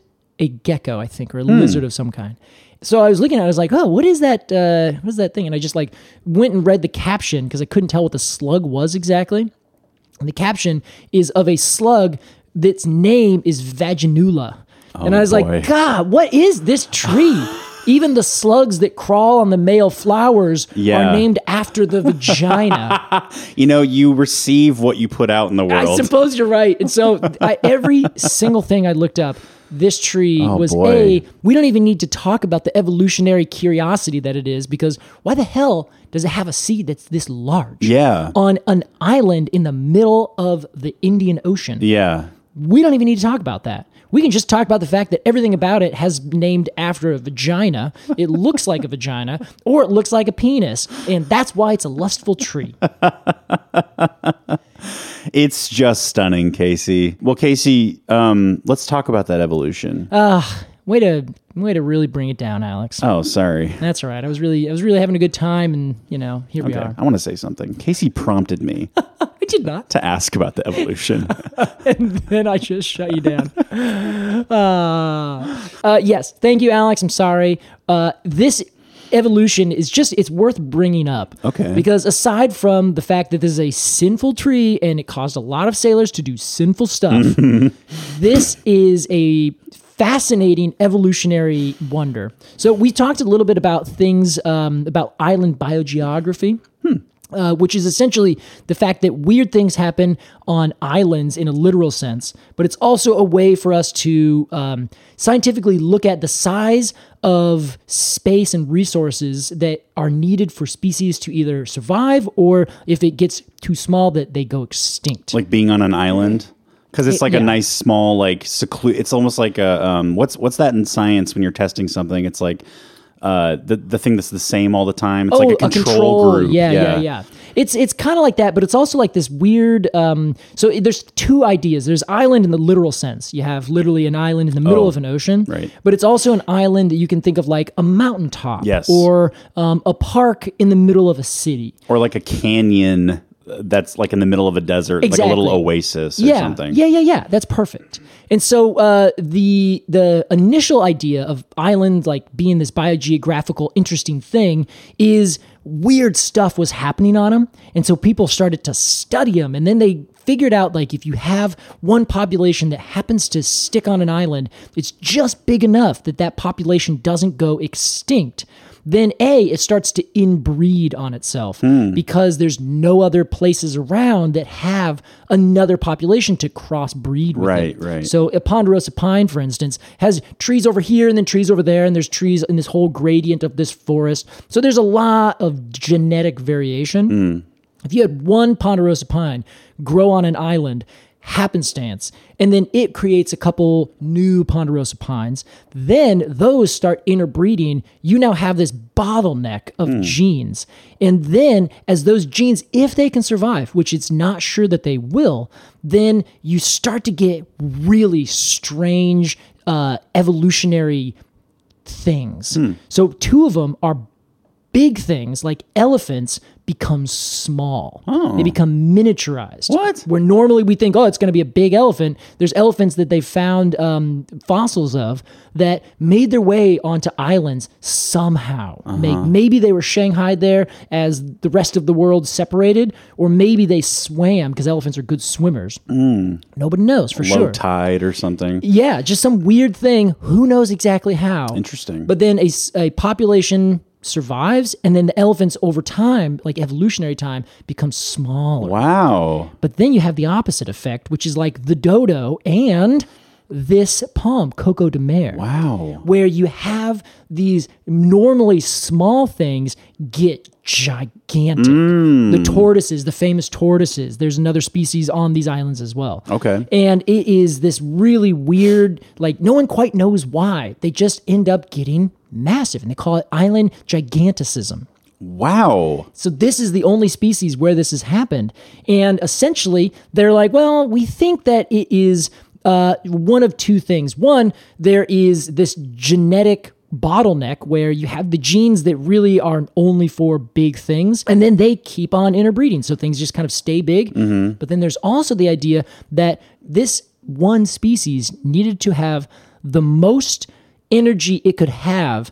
a gecko, I think, or a lizard of some kind. So I was looking at it, I was like, oh, what is that? Uh, what is that thing? And I just like went and read the caption because I couldn't tell what the slug was exactly. And the caption is of a slug that's name is Vaginula. Oh, and I was boy. like, God, what is this tree? Even the slugs that crawl on the male flowers Yeah. are named after the vagina. You know, you receive what you put out in the world. I suppose you're right. And so I, every single thing I looked up, this tree Oh, was boy. A, we don't even need to talk about the evolutionary curiosity that it is, because why the hell does it have a seed that's this large? Yeah. On an island in the middle of the Indian Ocean. Yeah. We don't even need to talk about that. We can just talk about the fact that everything about it has named after a vagina. It looks like a vagina, or it looks like a penis, and that's why it's a lustful tree. It's just stunning, Casey. Well, Casey, um, let's talk about that evolution. Way to way to really bring it down, Alex. oh, sorry. That's all right. I was really I was really having a good time, and you know, here we Okay. are. I want to say something. Casey prompted me I did not. to ask about the evolution. And then I just shut you down. Uh, uh, yes, thank you, Alex. I'm sorry. Uh, this evolution is just, it's worth bringing up. Okay. Because aside from the fact that this is a sinful tree and it caused a lot of sailors to do sinful stuff, this is a fascinating evolutionary wonder. So we talked a little bit about things, um, about island biogeography. Uh, which is essentially the fact that weird things happen on islands in a literal sense, but it's also a way for us to um, scientifically look at the size of space and resources that are needed for species to either survive, or if it gets too small, that they go extinct. Like being on an island. Because it's It- like yeah. a nice small, like, seclu- it's almost like a, um, what's what's that in science when you're testing something? It's like uh, the the thing that's the same all the time. It's like a control, group. Yeah, yeah, yeah. It's it's kind of like that, but it's also like this weird. Um, so it- there's two ideas. There's island in the literal sense. You have literally an island in the middle Oh, of an ocean, right. But it's also an island that you can think of like a mountaintop, Yes. or um, a park in the middle of a city. Or like a canyon that's like in the middle of a desert, like a little Exactly. oasis or yeah, something. Yeah, yeah, yeah. That's perfect. And so uh, the the initial idea of island like being this biogeographical interesting thing is weird stuff was happening on them, and so people started to study them, and then they figured out like if you have one population that happens to stick on an island, it's just big enough that that population doesn't go extinct. Then A, it starts to inbreed on itself because there's no other places around that have another population to crossbreed with. Right, it. right. So a ponderosa pine, for instance, has trees over here and then trees over there, and there's trees in this whole gradient of this forest. So there's a lot of genetic variation. If you had one ponderosa pine grow on an island, happenstance, and then it creates a couple new ponderosa pines, then those start interbreeding. You now have this bottleneck of genes. And then as those genes, if they can survive, which it's not sure that they will, then you start to get really strange uh, evolutionary things. So two of them are big things, like elephants become small. They become miniaturized. What? Where normally we think, oh, it's going to be a big elephant. There's elephants that they found um, fossils of that made their way onto islands somehow. May- Maybe they were shanghaied there as the rest of the world separated, or maybe they swam because elephants are good swimmers. Nobody knows for Low sure. tide or something. Yeah, just some weird thing. Who knows exactly how? Interesting. But then a, s- a population survives, and then the elephants over time, like evolutionary time, become smaller. Wow. But then you have the opposite effect, which is like the dodo and this palm, Coco de Mer. Wow. Where you have these normally small things get gigantic. Mm. The tortoises, the famous tortoises, there's another species on these islands as well. Okay. And it is this really weird, like no one quite knows why. They just end up getting massive, and they call it island giganticism. Wow. So this is the only species where this has happened. And essentially, they're like, well, we think that it is uh, one of two things. One, there is this genetic bottleneck where you have the genes that really are only for big things, and then they keep on interbreeding. So things just kind of stay big. But then there's also the idea that this one species needed to have the most energy it could have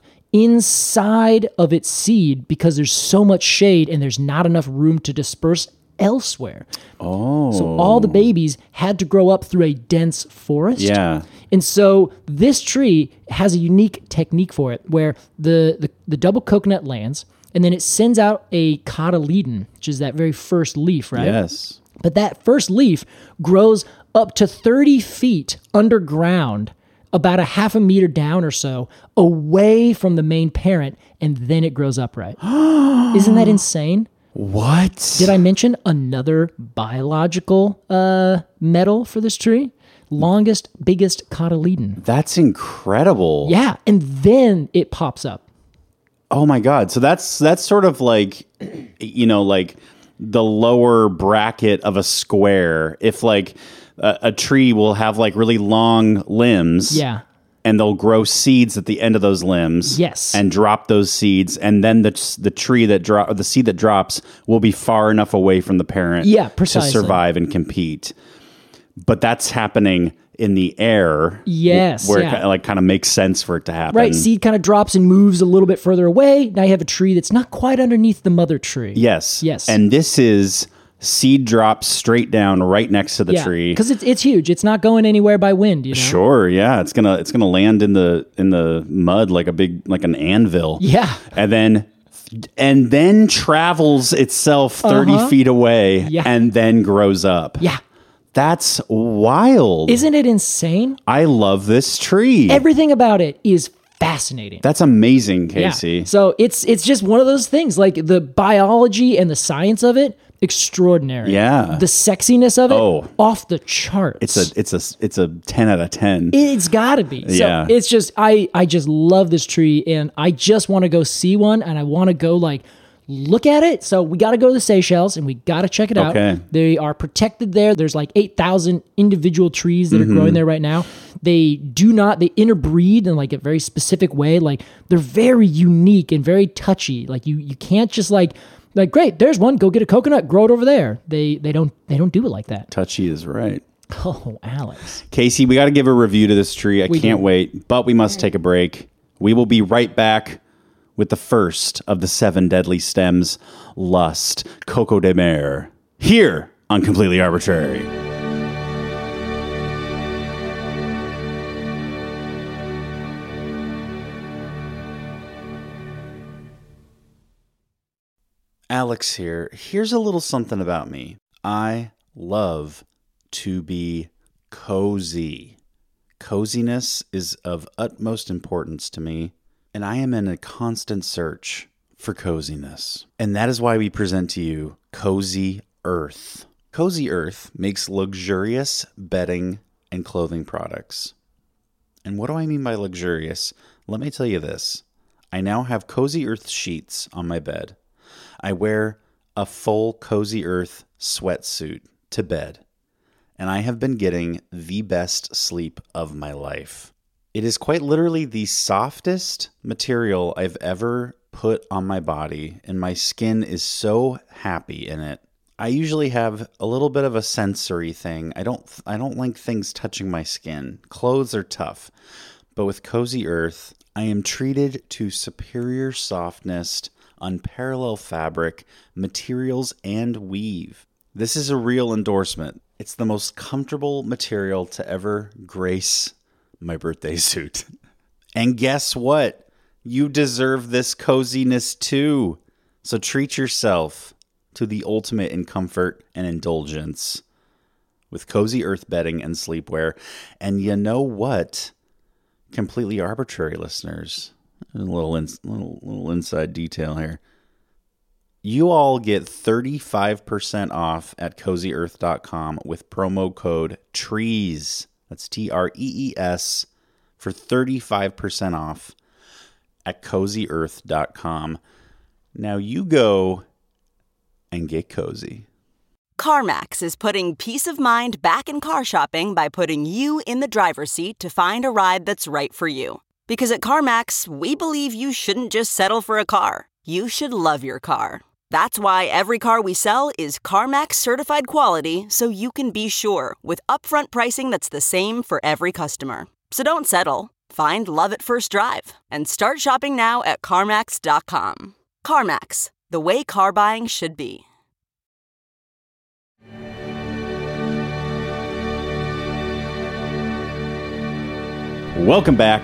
inside of its seed because there's so much shade and there's not enough room to disperse elsewhere. Oh. So all the babies had to grow up through a dense forest. Yeah. And so this tree has a unique technique for it where the, the, the double coconut lands and then it sends out a cotyledon, which is that very first leaf, right? Yes. But that first leaf grows up to thirty feet underground, about a half a meter down or so, away from the main parent, and then it grows upright. Isn't that insane? What? Did I mention another biological uh, metal for this tree? Longest, biggest cotyledon. That's incredible. Yeah, and then it pops up. Oh my God. So that's that's sort of like, you know, like the lower bracket of a square. If like a, a tree will have like really long limbs. Yeah. And they'll grow seeds at the end of those limbs. Yes. And drop those seeds. And then the the tree that drop, or the seed that drops will be far enough away from the parent Yeah, precisely. to survive and compete. But that's happening in the air. Yes, Where yeah. it kind of, like kind of makes sense for it to happen. Right, seed kind of drops and moves a little bit further away. Now you have a tree that's not quite underneath the mother tree. Yes. Yes. And this is seed drops straight down right next to the yeah, tree. because it's it's huge. It's not going anywhere by wind. You know. Sure, yeah, it's gonna it's gonna land in the in the mud like a big like an anvil. Yeah. and then and then travels itself thirty Uh-huh. feet away, Yeah. and then grows up. Yeah. That's wild. Isn't it insane? I love this tree. Everything about it is fascinating. That's amazing, Casey. Yeah. So it's it's just one of those things, like the biology and the science of it, extraordinary. Yeah. The sexiness of it, Oh. off the charts. It's a it's a it's a ten out of ten. It's gotta be. So Yeah. it's just I I just love this tree and I just want to go see one and I want to go like look at it. So we got to go to the Seychelles and we got to check it out. Okay. They are protected there. There's like eight thousand individual trees that Mm-hmm. are growing there right now. They do not, they interbreed in like a very specific way. Like they're very unique and very touchy. Like you, you can't just like, like, great, there's one, go get a coconut, grow it over there. They, they don't, they don't do it like that. Touchy is right. Oh, Alex. Casey, we got to give a review to this tree. I We can't do. wait, but we must take a break. We will be right back with the first of the seven deadly stems, Lust, Coco de Mer, here on Completely Arbitrary. Alex here. Here's a little something about me. I love to be cozy. Coziness is of utmost importance to me, and I am in a constant search for coziness. And that is why we present to you Cozy Earth. Cozy Earth makes luxurious bedding and clothing products. And what do I mean by luxurious? Let me tell you this. I now have Cozy Earth sheets on my bed. I wear a full Cozy Earth sweatsuit to bed, and I have been getting the best sleep of my life. It is quite literally the softest material I've ever put on my body, and my skin is so happy in it. I usually have a little bit of a sensory thing. I don't I don't like things touching my skin. Clothes are tough. But with Cozy Earth, I am treated to superior softness, unparalleled fabric, materials, and weave. This is a real endorsement. It's the most comfortable material to ever grace my birthday suit. And guess what? You deserve this coziness too. So treat yourself to the ultimate in comfort and indulgence with Cozy Earth bedding and sleepwear. And you know what? Completely Arbitrary listeners, a little, in, little, little inside detail here. You all get thirty-five percent off at cozy earth dot com with promo code TREES. That's T R E E S for thirty-five percent off at cozy earth dot com. Now you go and get cozy. CarMax is putting peace of mind back in car shopping by putting you in the driver's seat to find a ride that's right for you. Because at CarMax, we believe you shouldn't just settle for a car. You should love your car. That's why every car we sell is CarMax certified quality, so you can be sure with upfront pricing that's the same for every customer. So don't settle. Find love at first drive and start shopping now at CarMax dot com. CarMax, the way car buying should be. Welcome back.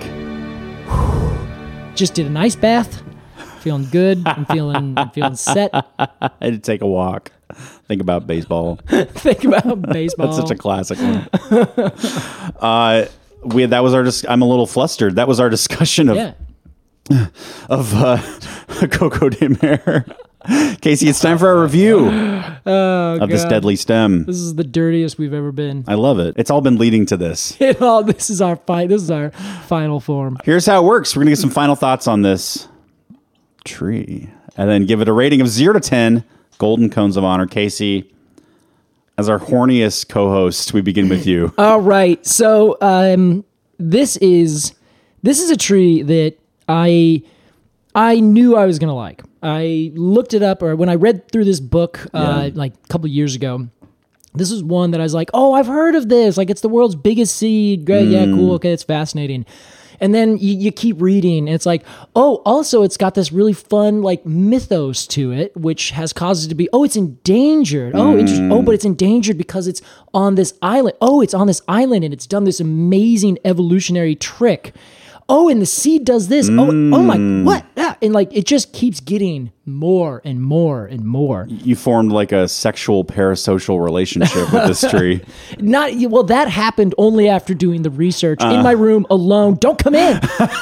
Just did a nice bath. Feeling good. I'm feeling I'm feeling set. I had to take a walk. Think about baseball. Think about baseball. That's such a classic one. uh, we that was our. Dis- I'm a little flustered. That was our discussion of Yeah. of uh, Coco de Mer. Casey, it's time for our review Oh, of this God. deadly stem. This is the dirtiest we've ever been. I love it. It's all been leading to this. It all. This is our fight. This is our final form. Here's how it works. We're gonna get some final thoughts on this tree, and then give it a rating of zero to ten. Golden cones of honor. Casey, as our horniest co-host, we begin with you. All right. So um, this is this is a tree that I I knew I was gonna like. I looked it up, or when I read through this book uh, Yeah. like a couple of years ago. This is one that I was like, oh, I've heard of this. Like, it's the world's biggest seed. Great, yeah, cool. Okay, it's fascinating. And then you, you keep reading, and it's like, oh, also it's got this really fun like mythos to it, which has caused it to be, oh, it's endangered. Oh, interesting. Oh, but it's endangered because it's on this island. Oh, it's on this island, and it's done this amazing evolutionary trick. Oh, and the seed does this. Oh, oh my, what? Yeah. And like, it just keeps getting more and more and more. You formed like a sexual parasocial relationship with this tree. Not well. That happened only after doing the research in my room alone. Don't come in.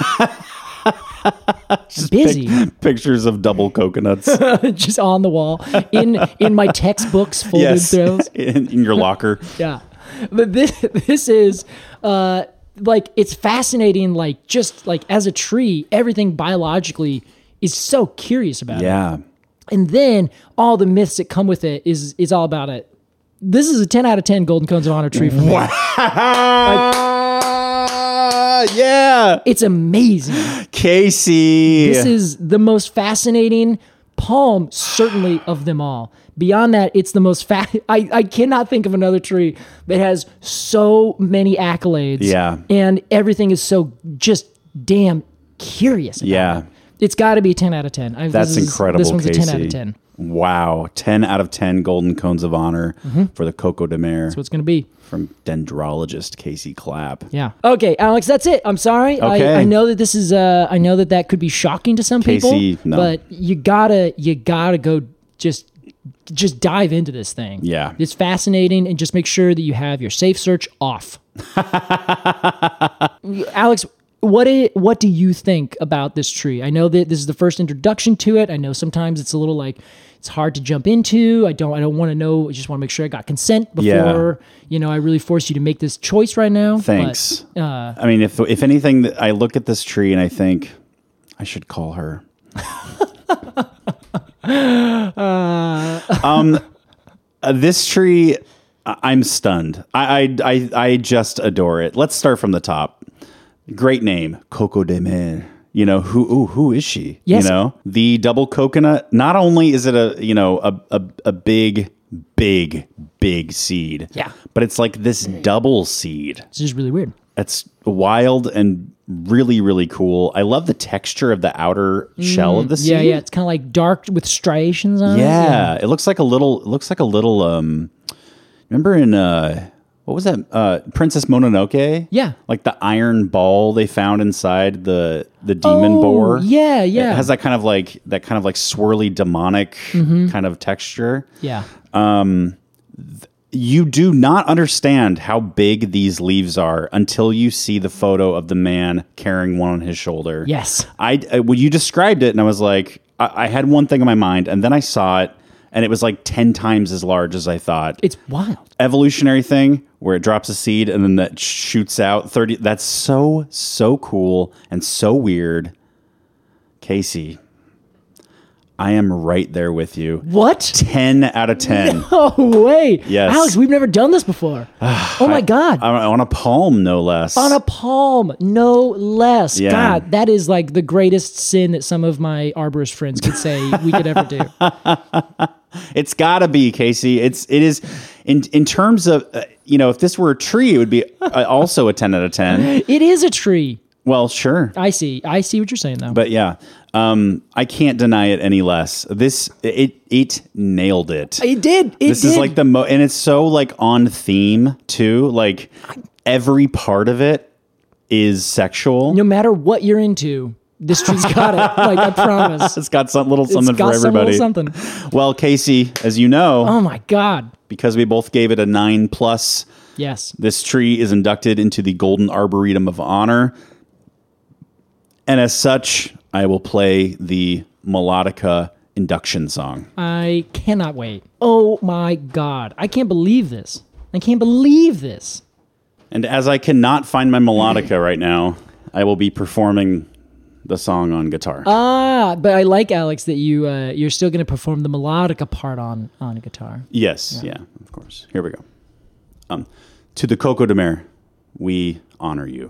I'm busy, Pic- pictures of double coconuts. just on the wall in in my textbooks folded Yes, throws. in, in your locker. Yeah, but this this is uh like it's fascinating. Like just like as a tree, everything biologically is so curious about it. Yeah. And then all the myths that come with it is is all about it. This is a ten out of ten Golden Cones of Honor tree for me. Wow. Yeah. It's amazing. Casey. This is the most fascinating palm, certainly of them all. Beyond that, it's the most fa- I, I cannot think of another tree that has so many accolades. Yeah. And everything is so just damn curious about Yeah. it. It's got to be a ten out of ten. I, That's this is- incredible, This one's Casey. a ten out of ten. Wow. ten out of ten Golden Cones of Honor for the Coco de Mer That's what it's going to be. from dendrologist Casey Clapp. Yeah. Okay, Alex, that's it. I'm sorry. Okay. I, I know that this is uh I know that that could be shocking to some Casey, people, no. but you got to you got to go just just dive into this thing. Yeah. It's fascinating, and just make sure that you have your safe search off. Alex, what do, what do you think about this tree? I know that this is the first introduction to it. I know sometimes it's a little like it's hard to jump into. I don't I don't want to know. I just want to make sure I got consent before, you know, I really force you to make this choice right now. Thanks. But, uh, I mean, if if anything, that I look at this tree and I think I should call her. um, uh, this tree, I- I'm stunned. I, I I I just adore it. Let's start from the top. Great name, Coco de Mer. You know who? Ooh, who is she? Yes. You know the double coconut. Not only is it a you know a a, a big big big seed. Yeah. But it's like this double seed. it's just really weird. It's wild and really, really cool. I love the texture of the outer shell of the seed. Yeah, yeah. It's kind of like dark with striations on it. Yeah, it looks like a little. It looks like a little. Um, remember in uh, what was that? Uh, Princess Mononoke. Yeah. like the iron ball they found inside the the demon Oh, boar. yeah, yeah. It has that kind of like that kind of like swirly demonic Mm-hmm. kind of texture. Yeah. You do not understand how big these leaves are until you see the photo of the man carrying one on his shoulder. Yes. I, I when you described it, and I was like, I, I had one thing in my mind, and then I saw it, and it was like ten times as large as I thought. It's wild. Evolutionary thing where it drops a seed and then that shoots out thirty. That's so so cool and so weird. Casey, I am right there with you. What? ten out of ten. Oh, wait. Yes. Alex, we've never done this before. Oh, my God. On on a palm, no less. On a palm, no less. Yeah. God, that is like the greatest sin that some of my arborist friends could say we could ever do. It's gotta be, Casey. It's it is in in terms of uh, you know, if this were a tree, it would be uh, also a ten out of ten. It is a tree. Well, sure. I see. I see what you're saying, though. But yeah, um, I can't deny it any less. This, it, it nailed it. It did. It this did. is like the mo, and it's so like on theme too. Like every part of it is sexual. No matter what you're into, this tree's got it. Like, I promise. It's got some little something It's got for some everybody. little something. Well, Casey, as you know, Oh my God. because we both gave it a nine plus, Yes. this tree is inducted into the Golden Arboretum of Honor. And as such, I will play the Melodica induction song. I cannot wait. Oh my God. I can't believe this. I can't believe this. And as I cannot find my melodica right now, I will be performing the song on guitar. Ah, but I like, Alex, that you, uh, you're still going to perform the melodica part on, on a guitar. yes, yeah. of course. Here we go. Um, to the Coco de Mer, we honor you.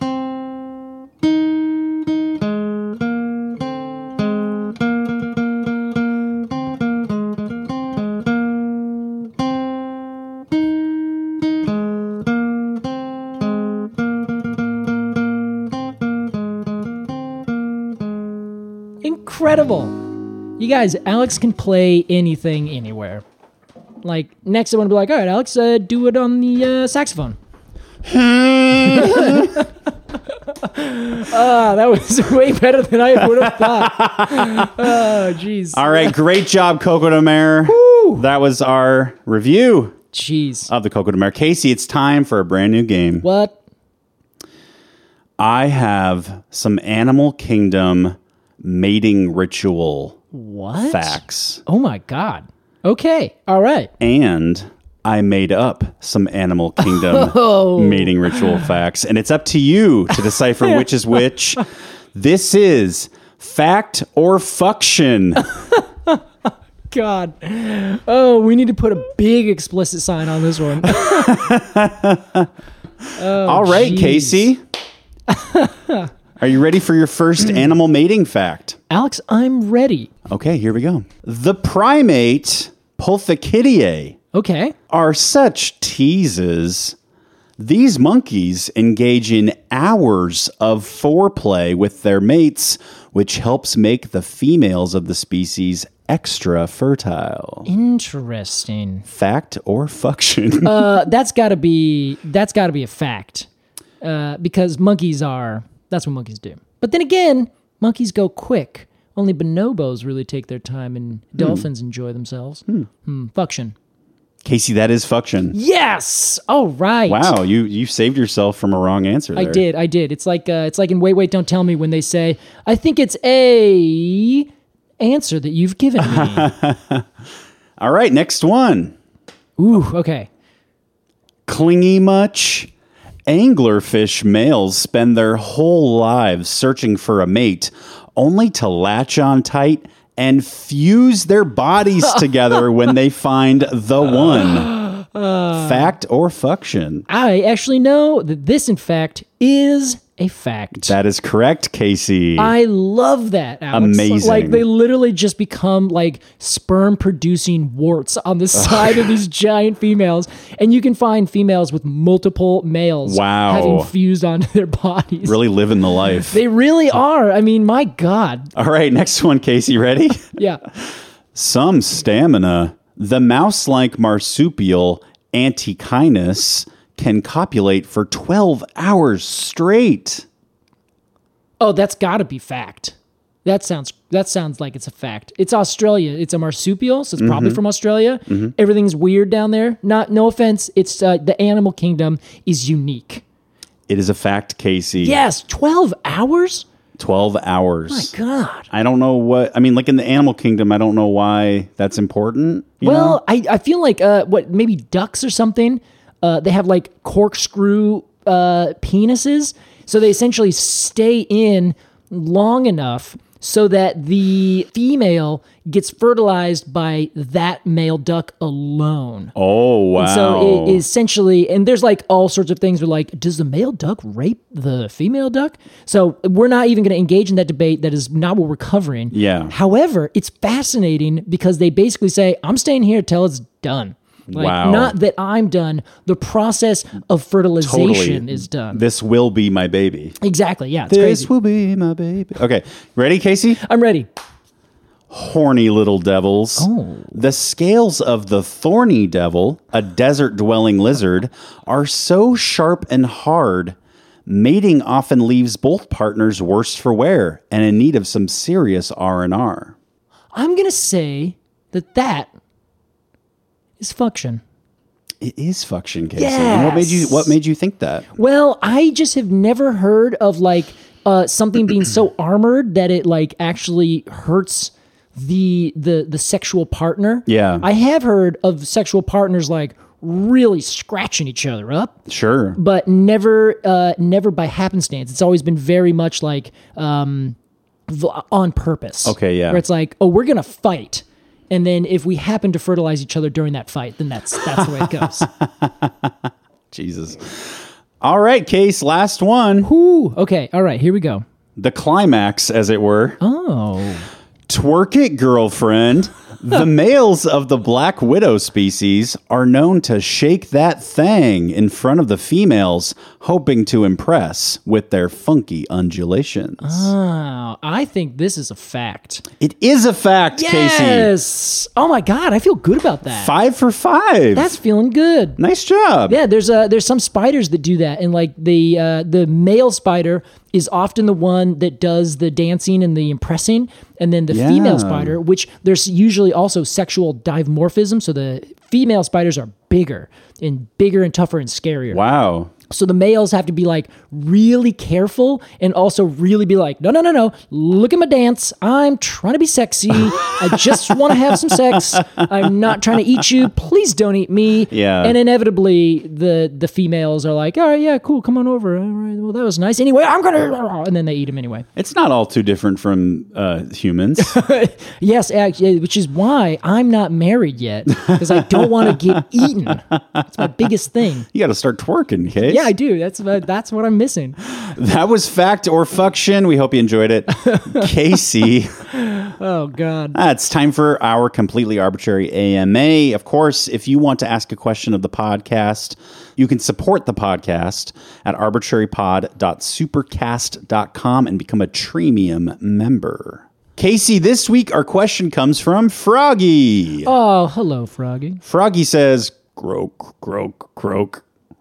Incredible. You guys, Alex can play anything anywhere. Like, next I want to be like, all right, Alex, uh, do it on the uh, saxophone. Ah, that was way better than I would have thought. Oh, jeez. All right, great job, Coco de Mer. That was our review Jeez. of the Coco de Mer. Casey, it's time for a brand new game. What? I have some Animal Kingdom mating ritual What? facts. Oh, my God. Okay. All right. And I made up some Animal Kingdom Oh. mating ritual facts. And it's up to you to decipher which is which. This is fact or fuction. God. Oh, we need to put a big explicit sign on this one. Oh, All right, geez. Casey. Are you ready for your first animal mating fact? Alex, I'm ready. Okay, here we go. The primate Pulthicidae Okay. are such teases. These monkeys engage in hours of foreplay with their mates, which helps make the females of the species extra fertile. Interesting. Fact or fuction? Uh, that's got to be that's got to be a fact, uh, because monkeys are that's what monkeys do. But then again, monkeys go quick. Only bonobos really take their time, and dolphins enjoy themselves. Hmm. Fuction. Casey, that is fuction. Yes. All right. Wow, you you saved yourself from a wrong answer there. I did. I did. It's like uh, it's like in Wait, Wait, Don't Tell Me when they say, "I think it's a answer that you've given me." All right, next one. Ooh. Okay. Clingy much? Anglerfish males spend their whole lives searching for a mate, only to latch on tight and fuse their bodies together when they find the one. Fact or fuction? I actually know that this, in fact, is a fact. That is correct, Casey. I love that, Alex. Amazing. Like, they literally just become like sperm-producing warts on the side of these giant females. And you can find females with multiple males Wow. having fused onto their bodies. Really living the life. They really are. I mean, my God. All right, next one, Casey. Ready? Yeah. Some stamina. The mouse-like marsupial Antechinus can copulate for twelve hours straight. Oh, that's got to be fact. That sounds that sounds like it's a fact. It's Australia. It's a marsupial, so it's probably from Australia. Everything's weird down there. Not no offense. It's uh, the animal kingdom is unique. It is a fact, Casey. Yes, twelve hours? twelve hours. My God. I don't know what, I mean, like in the animal kingdom, I don't know why that's important. You Well, know? I, I feel like uh, what maybe ducks or something. Uh, they have like corkscrew uh, penises, so they essentially stay in long enough so that the female gets fertilized by that male duck alone. Oh, wow. And so it essentially, and there's like all sorts of things where like, does the male duck rape the female duck? So we're not even going to engage in that debate. That is not what we're covering. Yeah. However, it's fascinating because they basically say, I'm staying here till it's done. Like, Wow. not that I'm done. The process of fertilization Totally. is done. This will be my baby. Exactly. Yeah, it's This crazy. will be my baby. Okay, ready, Casey? I'm ready. Horny little devils. Oh. The scales of the thorny devil, a desert-dwelling lizard, are so sharp and hard, mating often leaves both partners worse for wear and in need of some serious R and R. I'm going to say that that is function. It is fuction, Casey. And what made you what made you think that? Well, I just have never heard of like uh, something being so armored that it like actually hurts the the the sexual partner. Yeah. I have heard of sexual partners like really scratching each other up, Sure. but never uh, never by happenstance. It's always been very much like um, v- on purpose. Okay, yeah. Where it's like, oh, we're gonna fight. And then if we happen to fertilize each other during that fight, then that's that's the way it goes. Jesus. All right, Case, last one. Ooh, okay, all right, here we go. The climax, as it were. Oh. Twerk it, girlfriend. The males of the black widow species are known to shake that thing in front of the females, hoping to impress with their funky undulations. Oh, I think this is a fact. It is a fact, Casey. Yes. Oh my God, I feel good about that. Five for five. That's feeling good. nice job. Yeah, there's uh there's some spiders that do that, and like the uh, the male spider is often the one that does the dancing and the impressing, and then the Yeah. female spider, which there's usually also sexual dimorphism, so the female spiders are bigger and bigger and tougher and scarier. Wow. So the males have to be like really careful and also really be like, no, no, no, no, look at my dance. I'm trying to be sexy. I just want to have some sex. I'm not trying to eat you. Please don't eat me. Yeah. And inevitably the the females are like, all right, yeah, cool, come on over. All right, well, that was nice. Anyway, I'm going to, and then they eat them anyway. It's not all too different from uh, humans. Yes, actually, which is why I'm not married yet, because I don't want to get eaten. That's my biggest thing. You got to start twerking, Case. Yeah, I do. That's that's what I'm missing. That was Fact or Fuction. We hope you enjoyed it. Casey. Oh, God. Ah, it's time for our completely arbitrary A M A. Of course, if you want to ask a question of the podcast, you can support the podcast at arbitrary pod dot supercast dot com and become a Treemium member. Casey, this week our question comes from Froggy. Oh, hello, Froggy. Froggy says, croak, croak, croak.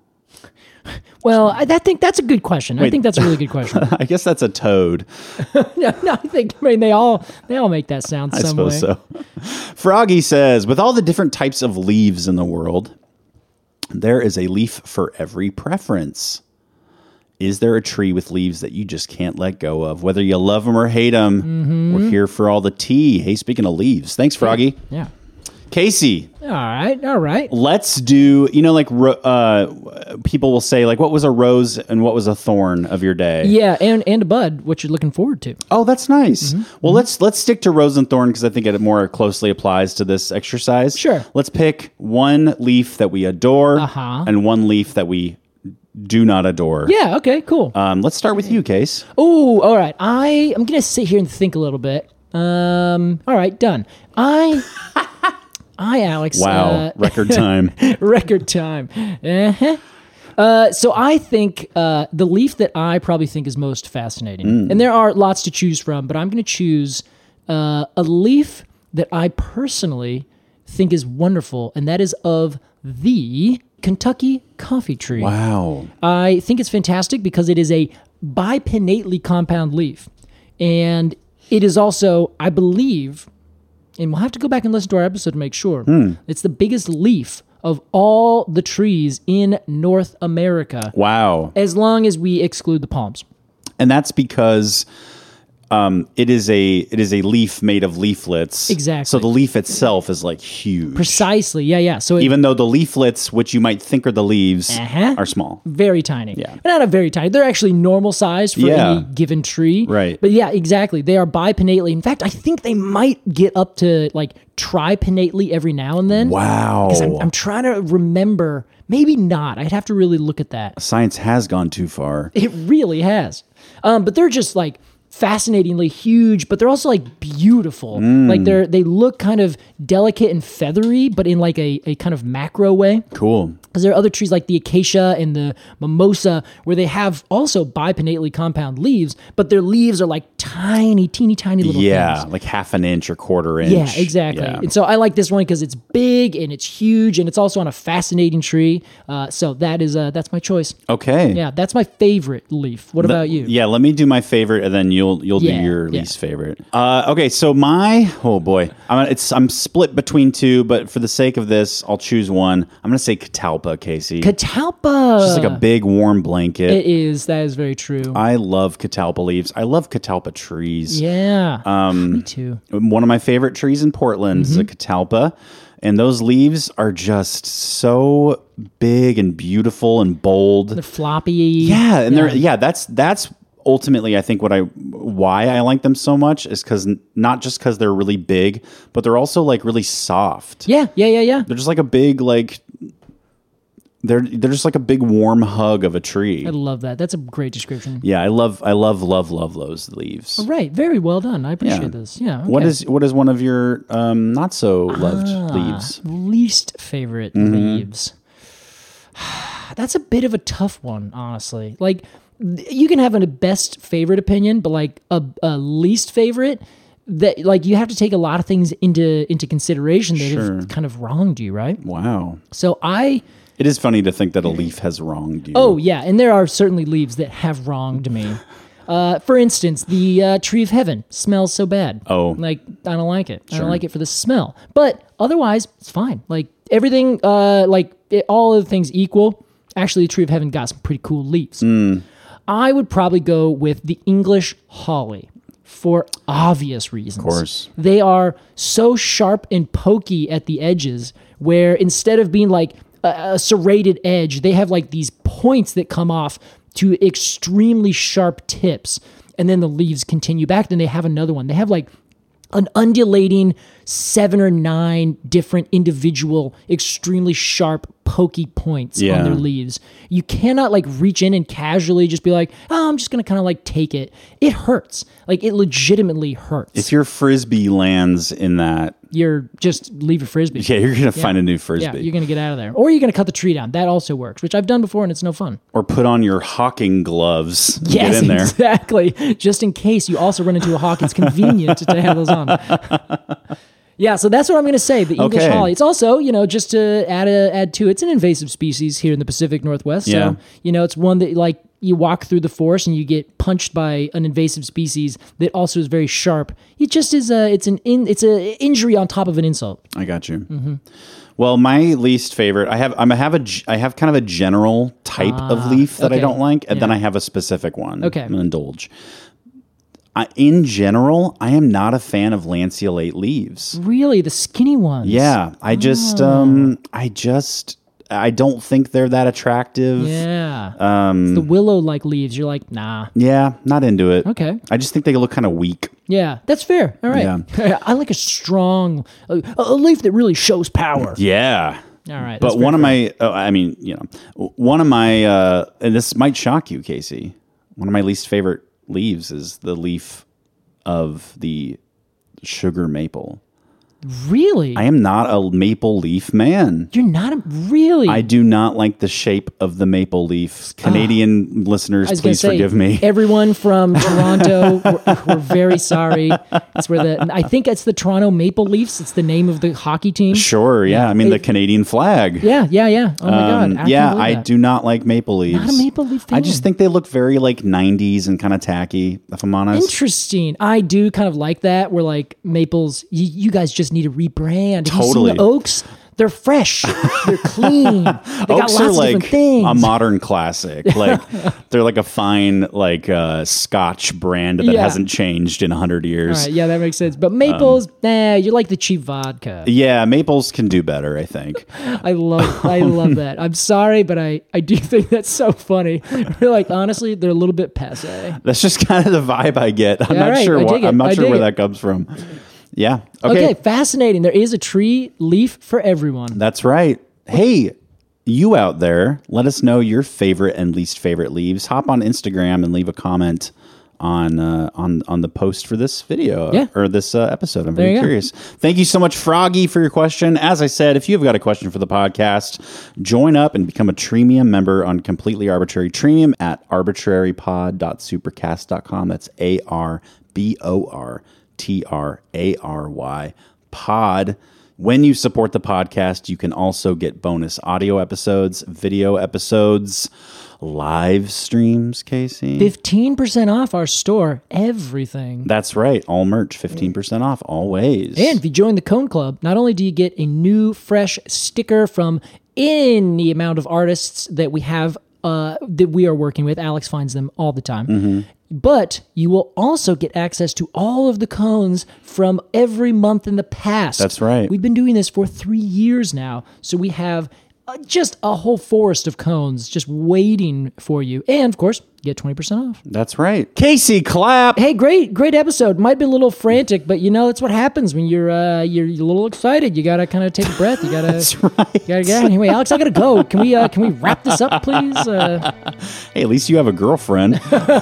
Well, I, I think that's a good question. I think that's a really good question. I guess that's a toad. no, no, I think I mean they all they all make that sound I some way. suppose so. Froggy says, with all the different types of leaves in the world, there is a leaf for every preference. Is there a tree with leaves that you just can't let go of? Whether you love them or hate them, Mm-hmm. we're here for all the tea. Hey, speaking of leaves, thanks, Froggy. Yeah. Casey, All right. All right. let's do, you know, like ro- uh, people will say, like, what was a rose and what was a thorn of your day? Yeah, and and a bud, what you're looking forward to. Oh, that's nice. Mm-hmm. Well, let's let's stick to rose and thorn because I think it more closely applies to this exercise. Sure. Let's pick one leaf that we adore Uh-huh. and one leaf that we do not adore. Yeah. Okay. Cool. Um, let's start with you, Case. Oh, all right. I I'm gonna sit here and think a little bit. Um. All right. Done. I. I, Alex. Wow, uh, record time. record time. Uh-huh. Uh, so I think uh, the leaf that I probably think is most fascinating, and there are lots to choose from, but I'm going to choose uh, a leaf that I personally think is wonderful, and that is of the Kentucky coffee tree. Wow. I think it's fantastic because it is a bipinnately compound leaf, and it is also, I believe, and we'll have to go back and listen to our episode to make sure. It's the biggest leaf of all the trees in North America, Wow. as long as we exclude the palms. And that's because um, it is a it is a leaf made of leaflets. Exactly. So the leaf itself is like huge. Precisely, yeah, yeah. So it, Even though the leaflets, which you might think are the leaves, Uh-huh. are small. very tiny. Yeah. But not a very tiny. They're actually normal size for Yeah. any given tree. Right. But yeah, exactly. They are bipinnately. In fact, I think they might get up to like tripinnately every now and then. Wow. Because I'm, I'm trying to remember. Maybe not. I'd have to really look at that. Science has gone too far. It really has. Um, but they're just like fascinatingly huge, but they're also like beautiful. Like they're they look kind of delicate and feathery, but in like a, a kind of macro way. Cool. Because there are other trees like the acacia and the mimosa where they have also bipinnately compound leaves, but their leaves are like tiny, teeny, tiny little Yeah, things. like half an inch or quarter inch. Yeah, exactly. Yeah. And so I like this one because it's big and it's huge and it's also on a fascinating tree. Uh, so that is uh, that's my choice. Okay. Yeah, that's my favorite leaf. What about you? Yeah, let me do my favorite, and then you'll you'll Yeah, do your yeah. least favorite. Uh, okay, so my oh boy, I'm it's I'm split between two, but for the sake of this, I'll choose one. I'm gonna say catalpa, Casey. Catalpa. Just like a big warm blanket. It is. That is very true. I love catalpa leaves. I love catalpa trees. yeah. Um, Me too. One of my favorite trees in Portland is a catalpa, and those leaves are just so big and beautiful and bold. They're floppy. Yeah, and they're yeah. That's that's ultimately I think what I why I like them so much is because not just because they're really big, but they're also like really soft. Yeah, yeah, yeah, yeah. They're just like a big like they're they're just like a big warm hug of a tree. I love that. That's a great description. Yeah, I love I love love love those leaves. Right. Very well done. I appreciate Yeah. this. Yeah. Okay. What is what is one of your um, not so loved Ah, leaves? Least favorite Mm-hmm. leaves. That's a bit of a tough one, honestly. Like, th- you can have a best favorite opinion, but like a, a least favorite, that like you have to take a lot of things into into consideration that Sure. have kind of wronged you, right? Wow, So I. it is funny to think that a leaf has wronged you. Oh yeah, and there are certainly leaves that have wronged me. Uh, for instance, the uh, tree of heaven smells so bad. Oh. like I don't like it. I don't like it for the smell. But otherwise, it's fine. Like everything, uh, like it, all of the things equal. Actually, the tree of heaven got some pretty cool leaves. I would probably go with the English holly for obvious reasons. Of course. They are so sharp and pokey at the edges where instead of being like a, a serrated edge, they have like these points that come off to extremely sharp tips. And then the leaves continue back. Then they have another one. They have like an undulating seven or nine different individual, extremely sharp, pokey points Yeah. on their leaves. You cannot like reach in and casually just be like, oh, I'm just going to kind of like take it. It hurts. Like it legitimately hurts. If your frisbee lands in that, You're just leave your frisbee. yeah, you're gonna find a new frisbee. Yeah, you're going to get out of there. Or you're going to cut the tree down. That also works, which I've done before and it's no fun. Or put on your hawking gloves. and Yes, Get in there. exactly. Just in case you also run into a hawk, it's convenient to have those on. Yeah, so that's what I'm going to say. The English Okay. holly. It's also, you know, just to add a, add to, it's an invasive species here in the Pacific Northwest. Yeah. So, you know, it's one that like you walk through the forest and you get punched by an invasive species that also is very sharp. It just is a, it's an in, it's a injury on top of an insult. I got you. Mm-hmm. Well, my least favorite, I have, I'm a have a, g- I have kind of a general type of leaf that I okay. don't like, and then Yeah. I have a specific one. Okay. I'm gonna indulge. I, in general, I am not a fan of lanceolate leaves. Really, the skinny ones. Yeah, I just, Oh. um, I just, I don't think they're that attractive. Yeah. Um, it's the willow-like leaves. You're like, nah. Yeah, not into it. Okay. I just think they look kind of weak. Yeah, that's fair. All right. I like a strong, a, a leaf that really shows power. Yeah. All right. But that's one fair, of my, oh, I mean, you know, one of my, uh, and this might shock you, Casey. One of my least favorite leaves is the leaf of the sugar maple. Really? I am not a maple leaf man. You're not a, really. I do not like the shape of the maple leaf. Canadian listeners, I was gonna please say, forgive me. Everyone from Toronto, we're, we're very sorry. It's where the I think it's the Toronto Maple Leafs. It's the name of the hockey team. Sure, yeah. I mean, the Canadian flag. Yeah, yeah, yeah. Oh my Um, god. I yeah, can't believe I that. do not like maple leaves. Not a maple leaf I fan. just think they look very like nineties and kind of tacky, if I'm honest. Interesting. I do kind of like that. Where like maples, you, you guys just need to rebrand. Have you Totally. seen the oaks? They're fresh. They're clean. They got Oaks lots are of like different things. a modern classic. Like they're like a fine like uh, Scotch brand that Yeah. hasn't changed in a hundred All years. right, yeah, that makes sense. But maples, nah, you're like the cheap vodka. Yeah, maples can do better, I think. I love, I love that. I'm sorry, but I, I do think that's so funny. We're like, honestly, they're a little bit passe. That's just kind of the vibe I get. I'm Yeah, not right, sure I what dig it. I'm not I sure dig where it. that comes from. Yeah. Okay. Okay. fascinating. There is a tree leaf for everyone. That's right. Hey, you out there, let us know your favorite and least favorite leaves. Hop on Instagram and leave a comment on uh, on on the post for this video Yeah. or this uh, episode. I'm There very you go. curious. Thank you so much, Froggy, for your question. As I said, if you've got a question for the podcast, join up and become a Treemium member on Completely Arbitrary Treemium at arbitrary pod dot supercast dot com. That's A R B O R T R A R Y pod. When you support the podcast, you can also get bonus audio episodes, video episodes, live streams, Casey. fifteen percent off our store, everything. That's right. All merch, fifteen percent off, always. And if you join the Cone Club, not only do you get a new, fresh sticker from any amount of artists that we have, uh, that we are working with, Alex finds them all the time, Mm-hmm. but you will also get access to all of the cones from every month in the past. That's right. We've been doing this for three years now, so we have uh, just a whole forest of cones just waiting for you. And, of course, get twenty percent off. That's right. Casey, clap. Hey, great, great episode. Might be a little frantic, but you know that's what happens when you're uh, you're, you're a little excited. You gotta kind of take a breath. You gotta. That's right. You gotta get. Anyway, Alex, I gotta go. Can we uh, can we wrap this up, please? Uh, Hey, at least you have a girlfriend.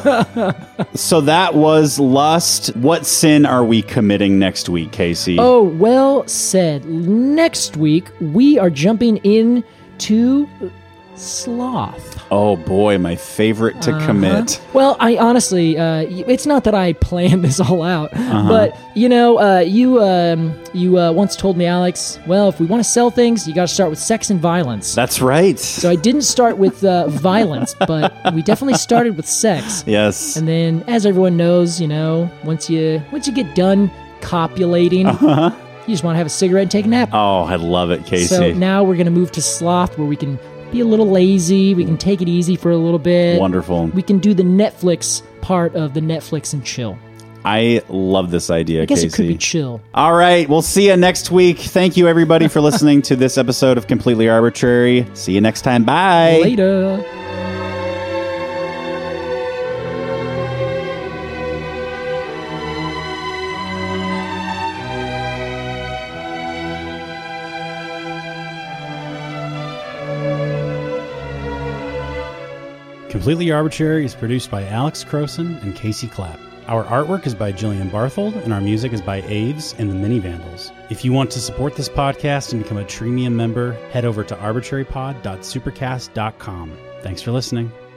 So that was Lust. What sin are we committing next week, Casey? oh, well said. Next week we are jumping in to sloth. Oh, boy, my favorite to Uh-huh. commit. Well, I honestly, uh, y- it's not that I planned this all out, Uh-huh. but you know, uh, you um, you uh, once told me, Alex. Well, if we want to sell things, you got to start with sex and violence. That's right. So I didn't start with uh, violence, but we definitely started with sex. yes. And then, as everyone knows, you know, once you once you get done copulating, you just want to have a cigarette and take a nap. Oh, I love it, Casey. So now we're gonna move to sloth, where we can be a little lazy. We can take it easy for a little bit. Wonderful. We can do the Netflix part of the Netflix and chill. I love this idea, I guess Casey. it could be chill. All right, we'll see you next week. Thank you, everybody, for listening to this episode of Completely Arbitrary. See you next time. Bye. Later. Completely Arbitrary is produced by Alex Croson and Casey Clapp. Our artwork is by Jillian Barthold, and our music is by Aves and the Mini Vandals. If you want to support this podcast and become a Treemium member, head over to arbitrary pod dot supercast dot com. Thanks for listening.